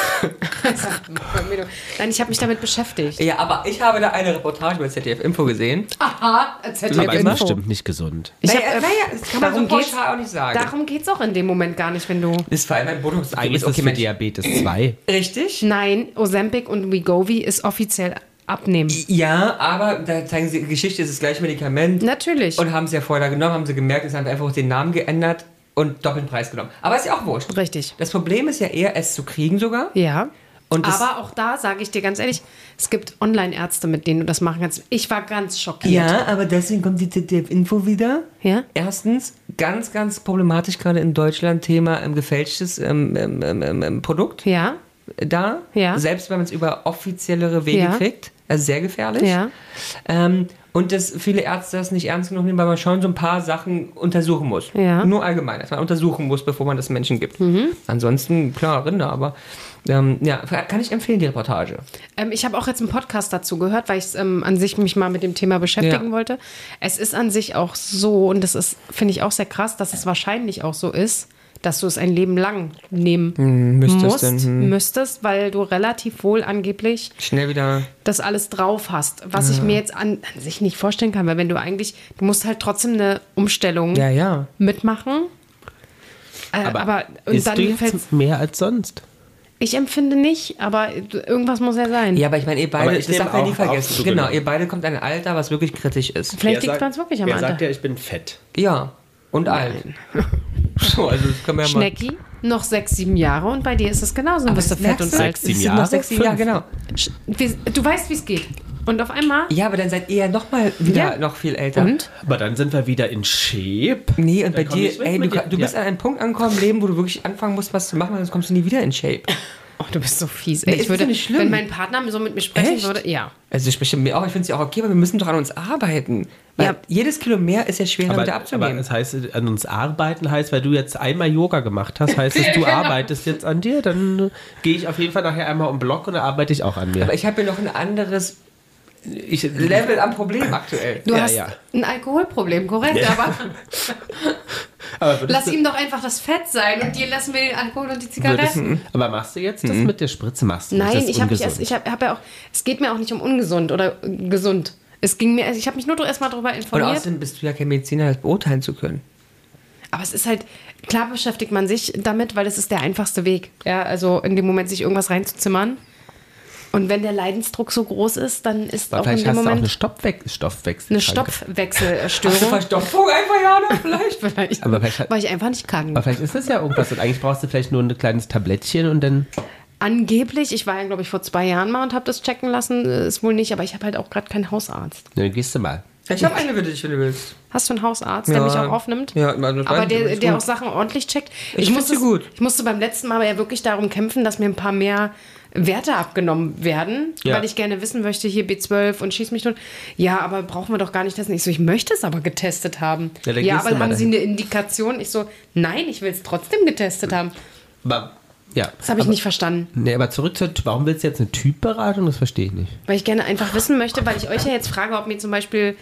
Nein, ich habe mich damit beschäftigt. Ja, aber ich habe da eine Reportage bei Z D F Info gesehen. Aha, Z D F Aber ist Info. bestimmt nicht gesund. Ich Naja, hab, äh, naja, das kann man so darum geht's- pauschal auch nicht sagen. Darum geht es auch in dem Moment gar nicht, wenn du... Das ist vor allem ein Botox. Eigentlich ist das okay, für Mensch. Diabetes zwei. Richtig? Nein, Ozempic und Wegovy ist offiziell abnehmen. Ja, aber da zeigen sie, Geschichte ist das gleiche Medikament. Natürlich. Und haben es ja vorher genommen, haben sie gemerkt, es haben einfach den Namen geändert und doppelten Preis genommen. Aber ist ja auch wurscht. Richtig. Das Problem ist ja eher, es zu kriegen sogar. Ja. Und das- Aber auch da sage ich dir ganz ehrlich, es gibt Online-Ärzte, mit denen du das machen kannst. Ich war ganz schockiert. Ja, aber deswegen kommt die Z D F-Info wieder. Ja? Erstens, ganz, ganz problematisch gerade in Deutschland, Thema ähm, gefälschtes ähm, ähm, ähm, ähm, Produkt Ja. da. Ja. Selbst wenn man es über offiziellere Wege Ja. kriegt. Also sehr gefährlich. Ja. Ähm, und dass viele Ärzte das nicht ernst genug nehmen, weil man schon so ein paar Sachen untersuchen muss. Ja. Nur allgemein, dass man untersuchen muss, bevor man das Menschen gibt. Mhm. Ansonsten, klar, Rinder, aber ähm, ja, kann ich empfehlen, die Reportage. Ähm, ich habe auch jetzt einen Podcast dazu gehört, weil ich ähm, an sich mich mal mit dem Thema beschäftigen Ja. wollte. Es ist an sich auch so, und das ist, finde ich auch sehr krass, dass es wahrscheinlich auch so ist, dass du es ein Leben lang nehmen müsstest musst, denn, hm. müsstest, weil du relativ wohl angeblich Schnell wieder. das alles drauf hast, was ich mir jetzt an, an sich nicht vorstellen kann, weil wenn du eigentlich, du musst halt trotzdem eine Umstellung Ja, ja. mitmachen. Äh, aber, Aber und isst dann du fällt's, jetzt mehr als sonst? ich empfinde nicht, aber irgendwas muss ja sein. Ja, aber ich meine, ihr beide, Aber ich das nehme darf man nie auch vergessen. auf, Genau, zugenommen. ihr beide kommt in ein Alter, was wirklich kritisch ist. Vielleicht liegt man es wirklich am wer Alter. sagt ja, ich bin fett? Ja, und alt. So, also das können wir ja mal. Schnecki, noch sechs, sieben Jahre und bei dir ist es genauso. Dann bist du das fett merkst und du. alt. Sechs, sieben Es sind noch Jahre? sechs, sieben Jahre, Fünf. genau. Sch- wie- Du weißt, wie es geht. Und auf einmal. Ja, aber dann seid ihr ja noch mal wieder Ja. noch viel älter. Und? Aber dann sind wir wieder in Shape. Nee, und bei komm dir, ich mit ey, du, mit dir. du bist Ja. an einem Punkt angekommen im Leben, wo du wirklich anfangen musst, was zu machen, sonst kommst du nie wieder in Shape. Oh, du bist so fies. Nee, Ey, ist ich würde, doch nicht schlimm. wenn mein Partner so mit mir sprechen Echt? würde, ja. Also ich spreche mir auch, ich finde es ja auch okay, aber wir müssen doch an uns arbeiten. Weil Ja. jedes Kilo mehr ist ja schwerer Aber, wieder aber abzunehmen. das heißt, an uns arbeiten heißt, weil du jetzt einmal Yoga gemacht hast, heißt es, du arbeitest jetzt an dir, dann äh, gehe ich auf jeden Fall nachher einmal um den Block und dann arbeite ich auch an mir. aber ich habe ja noch ein anderes Ich, Level am Problem aktuell. Du Ja, hast ja. ein Alkoholproblem, korrekt, aber aber, würdest lass du, ihm doch einfach das Fett sein und dir lassen wir den Alkohol und die würdest, Zigaretten. aber machst du jetzt das mit der Spritze? Machst du nicht? Nein, Das ist ich habe mich erst, ungesund. ich habe hab ja auch, es geht mir auch nicht um ungesund oder äh, gesund. Es ging mir, ich habe mich nur erstmal darüber Und informiert. außerdem bist du ja kein Mediziner, das beurteilen zu können. Aber es ist halt, klar beschäftigt man sich damit, weil es ist der einfachste Weg. Ja, also in dem Moment sich irgendwas reinzuzimmern. Und wenn der Leidensdruck so groß ist, dann ist Aber auch in vielleicht dem hast du auch eine Moment Stoffwe Stoffwechsel. eine Hast du Stoffwechselstörung. Verstopfung einfach, Jana, vielleicht? Vielleicht, Aber vielleicht- weil ich einfach nicht kann. Aber vielleicht ist das ja irgendwas und eigentlich brauchst du vielleicht nur ein kleines Tablettchen und dann. Angeblich, ich war ja, glaube ich, vor zwei Jahren mal und habe das checken lassen, äh, ist wohl nicht, aber ich habe halt auch gerade keinen Hausarzt. Dann gehst du mal. Ich habe eine für dich, wenn du willst. Hast du einen Hausarzt, der Ja. mich auch aufnimmt? Ja, also aber rein- der, ist der gut. auch Sachen ordentlich checkt. Ich find's musste, gut. ich musste beim letzten Mal aber ja wirklich darum kämpfen, dass mir ein paar mehr Werte abgenommen werden, Ja. weil ich gerne wissen möchte, hier B zwölf und schieß mich tot. Ja, aber brauchen wir doch gar nicht testen. Ich so, ich möchte es aber getestet haben. Ja, Ja, dann gehst aber du mal haben Sie dahin. eine Indikation? Ich so, nein, ich will es trotzdem getestet haben. Aber, ja. Das habe ich aber, nicht verstanden. Nee, aber zurück zur. Warum willst du jetzt eine Typberatung? Das verstehe ich nicht. Weil ich gerne einfach wissen möchte, weil ich euch ja jetzt frage, ob mir zum Beispiel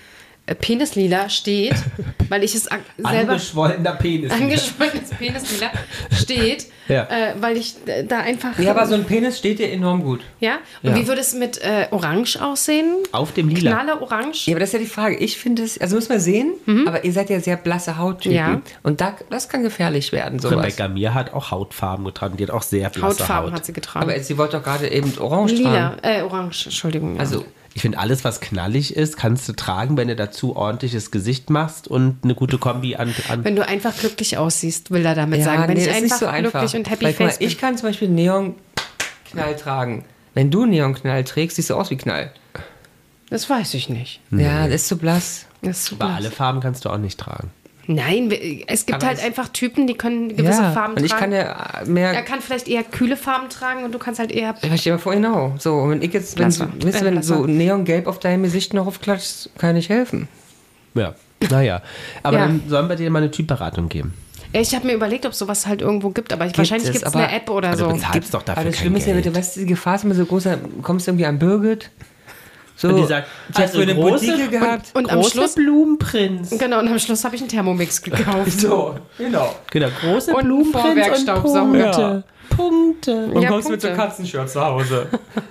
äh, Penislila steht, weil ich es ak- selber... Angeschwollener Penis. Angeschwollenes Penislila steht, Ja. äh, weil ich äh, da einfach... Ja, aber so ein Penis steht dir enorm gut. Ja? Und Ja. wie würde es mit äh, Orange aussehen? Auf dem Lila. Knalle Orange? Ja, aber das ist ja die Frage. Ich finde es, also müssen wir sehen, aber ihr seid ja sehr blasse Hauttypen. Ja. Und da, das kann gefährlich werden, sowas. Rebecca Mir hat auch Hautfarben getragen. Die hat auch sehr blasse Hautfarben Haut. hat sie getragen. Aber sie wollte doch gerade eben orange Lila, tragen. äh, Orange, Entschuldigung. Ja. Also, Ich finde, alles, was knallig ist, kannst du tragen, wenn du dazu ordentliches Gesicht machst und eine gute Kombi an... an Wenn du einfach glücklich aussiehst, will er damit ja, sagen. Wenn nee, ich das ist einfach nicht so einfach. glücklich und happy Weil, guck mal, face bin. ich kann zum Beispiel Neon-Knall tragen. Wenn du Neon-Knall trägst, siehst du aus wie Knall. Das weiß ich nicht. Ja, das ist so blass. Das ist so aber blass. alle Farben kannst du auch nicht tragen. Nein, wir- es gibt Aber halt es- einfach Typen, die können gewisse ja. Farben Und ich tragen. kann ja mehr... Er kann vielleicht eher kühle Farben tragen und du kannst halt eher... Ja, ich stell mir vor, genau. So, und wenn ich jetzt, wenn, Blasser. weißt du, Äh, wenn so blasser. Neongelb auf deinem Gesicht noch aufklatscht, kann ich helfen. Ja, naja. Aber Ja. dann sollen wir dir mal eine Typberatung geben. Ich habe mir überlegt, ob sowas halt irgendwo gibt, aber ich, wahrscheinlich es, gibt es aber- eine App oder Aber so. du bezahlst doch dafür Aber das kein Schlimme ist ja, Geld. du weißt, die Gefahr ist immer so groß, dann kommst du irgendwie an Birgit. So, Und die sagt, ich hab also für eine große- Boutique gehabt. Und am Große Schluss... Blumenprinz. Genau, und am Schluss habe ich einen Thermomix gekauft. So, genau. Genau, große Und Blumenprinz Vorwerkstaubsauger. und Punkte. Punkte. Und Ja, kommst mit so Punkte. Katzenshirt zu Hause.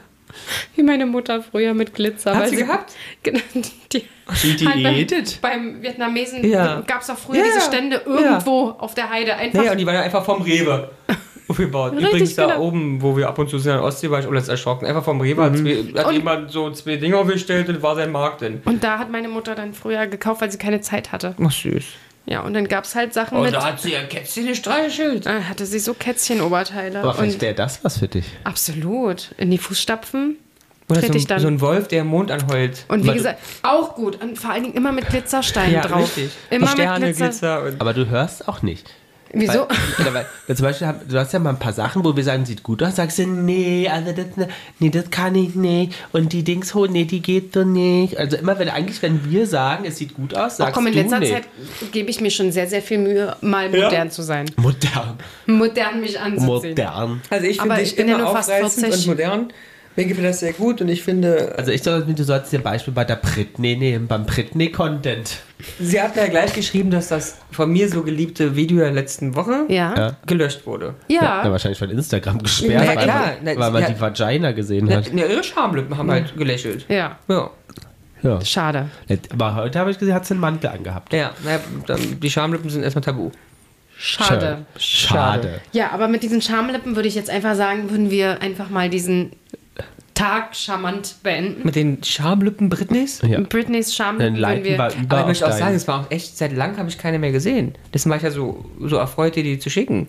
Wie meine Mutter früher mit Glitzer. Hat weil sie gehabt? Genau, die, Die halt beim, diätet. beim Vietnamesen Ja. gab es auch früher Ja, diese ja. Stände irgendwo auf der Heide. Einfach Nee, und die waren ja einfach vom Rewe aufgebaut. Richtig, Übrigens da genau. oben, wo wir ab und zu sind, in der Ostsee, war ich auch letztens erschrocken. Einfach vom Rewe hat, zwei, hat Und- jemand so zwei Dinger aufgestellt und war sein Markt denn. Und da hat meine Mutter dann früher gekauft, weil sie keine Zeit hatte. Ach, süß. Ja, und dann gab es halt Sachen Und mit. da hat sie ihr Kätzchen gestreichelt. Da hatte sie so Kätzchenoberteile. Aber vielleicht Und wäre das was für dich. absolut. In die Fußstapfen Oder trete so, ich dann. so ein Wolf, der im Mond anheult. Und wie Aber du- gesagt, auch gut. Und vor allen Dingen immer mit Glitzersteinen Ja, drauf. richtig. Immer Sterne, mit Glitzer. Glitzer und... Aber du hörst auch nicht. Wieso? Weil, oder weil, weil zum Beispiel, hab- du hast ja mal ein paar Sachen, wo wir sagen, sieht gut aus, sagst du, nee, also das, nee, das kann ich nicht. Und die Dings, oh, nee, die geht so nicht. Also immer, wenn eigentlich, wenn wir sagen, es sieht gut aus, Ach sagst komm, in du, letzter nee. Zeit gebe ich mir schon sehr, sehr viel Mühe, mal modern zu sein. Modern. Modern mich anzuziehen. Modern. Also ich finde Aber dich ich bin ja immer nur fast aufreizend vierzig. und modern. Mir gefällt das sehr gut und ich finde, Also ich soll, du sollst dir ein Beispiel bei der Britney nehmen, beim Britney-Content. sie hat ja gleich geschrieben, dass das von mir so geliebte Video der letzten Woche Ja. Ja. gelöscht wurde. Ja. Na, wahrscheinlich von Instagram gesperrt, Ja, weil, klar. man, Na, weil man ja. die Vagina gesehen Ja, hat. ihre Schamlippen haben halt gelächelt. Ja. Ja. Ja. Schade. Aber heute habe ich gesehen, hat sie einen Mantel angehabt. Ja, naja, dann- die Schamlippen sind erstmal tabu. Schade. Schade. Ja, aber mit diesen Schamlippen würde ich jetzt einfach sagen, würden wir einfach mal diesen Tag charmant beenden. Mit den Schamlippen Britneys? Ja. Britneys Dann Schamlippen würden leiten wir... wir über Aber ich möchte auch auf sagen, deinen- es war auch echt, seit langem habe ich keine mehr gesehen. Deswegen war ich ja so, so erfreut, dir die zu schicken.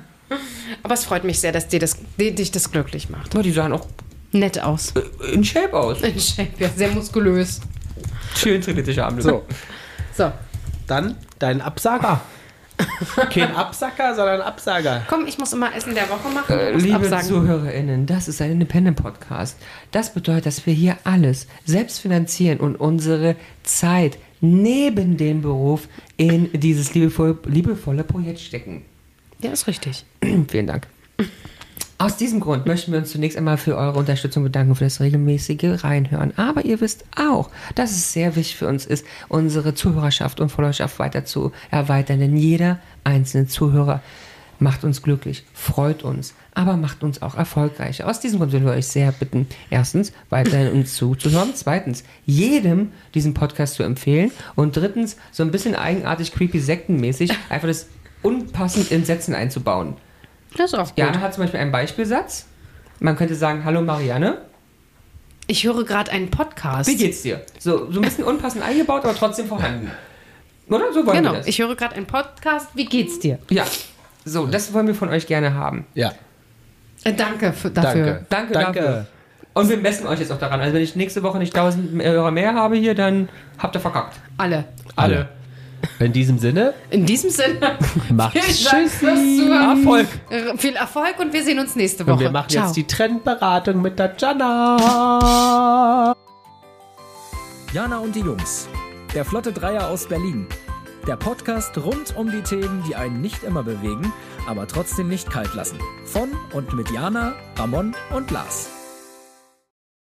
Aber es freut mich sehr, dass dir das, die, dich das glücklich macht. Aber die sahen auch Nett aus. äh, in Shape aus. In Shape, ja, sehr muskulös. Schön trainierte Schamlippen. So, So, dann dein Absager. Kein Absacker, sondern Absager. komm, ich muss immer Essen der Woche machen. Äh, Du musst liebe absagen. ZuhörerInnen, das ist ein Independent-Podcast. Das bedeutet, dass wir hier alles selbst finanzieren und unsere Zeit neben dem Beruf in dieses liebevoll, liebevolle Projekt stecken. Ja, ist richtig. Vielen Dank. Aus diesem Grund möchten wir uns zunächst einmal für eure Unterstützung bedanken, für das regelmäßige Reinhören. Aber ihr wisst auch, dass es sehr wichtig für uns ist, unsere Zuhörerschaft und Followerschaft weiter zu erweitern. Denn jeder einzelne Zuhörer macht uns glücklich, freut uns, aber macht uns auch erfolgreicher. Aus diesem Grund würden wir euch sehr bitten, erstens, weiterhin uns zuzuhören, zweitens, jedem diesen Podcast zu empfehlen und drittens, so ein bisschen eigenartig, creepy, sektenmäßig, einfach das unpassend in Sätzen einzubauen. Das ist auch gut. Jana hat zum Beispiel einen Beispielsatz. Man könnte sagen, hallo Marianne, Ich höre gerade einen Podcast. wie geht's dir? So, so ein bisschen unpassend eingebaut, aber trotzdem vorhanden. Oder? So wollen Genau, wir das. ich höre gerade einen Podcast. Wie geht's dir? ja, so, das wollen wir von euch gerne haben. Ja, Äh, danke für, dafür. danke. Danke, Danke. dafür. Und wir messen euch jetzt auch daran. Also wenn ich nächste Woche nicht tausend Hörer mehr habe hier, dann habt ihr verkackt. Alle. Alle. In diesem Sinne, In diesem Sinne, macht's vielen Dank fürs Zuhören. Erfolg. Äh, Viel Erfolg und wir sehen uns nächste und Woche. wir machen Ciao. jetzt die Trendberatung mit der Jana. Jana und die Jungs. Der Flotte Dreier aus Berlin. Der Podcast rund um die Themen, die einen nicht immer bewegen, aber trotzdem nicht kalt lassen. Von und mit Jana, Ramon und Lars.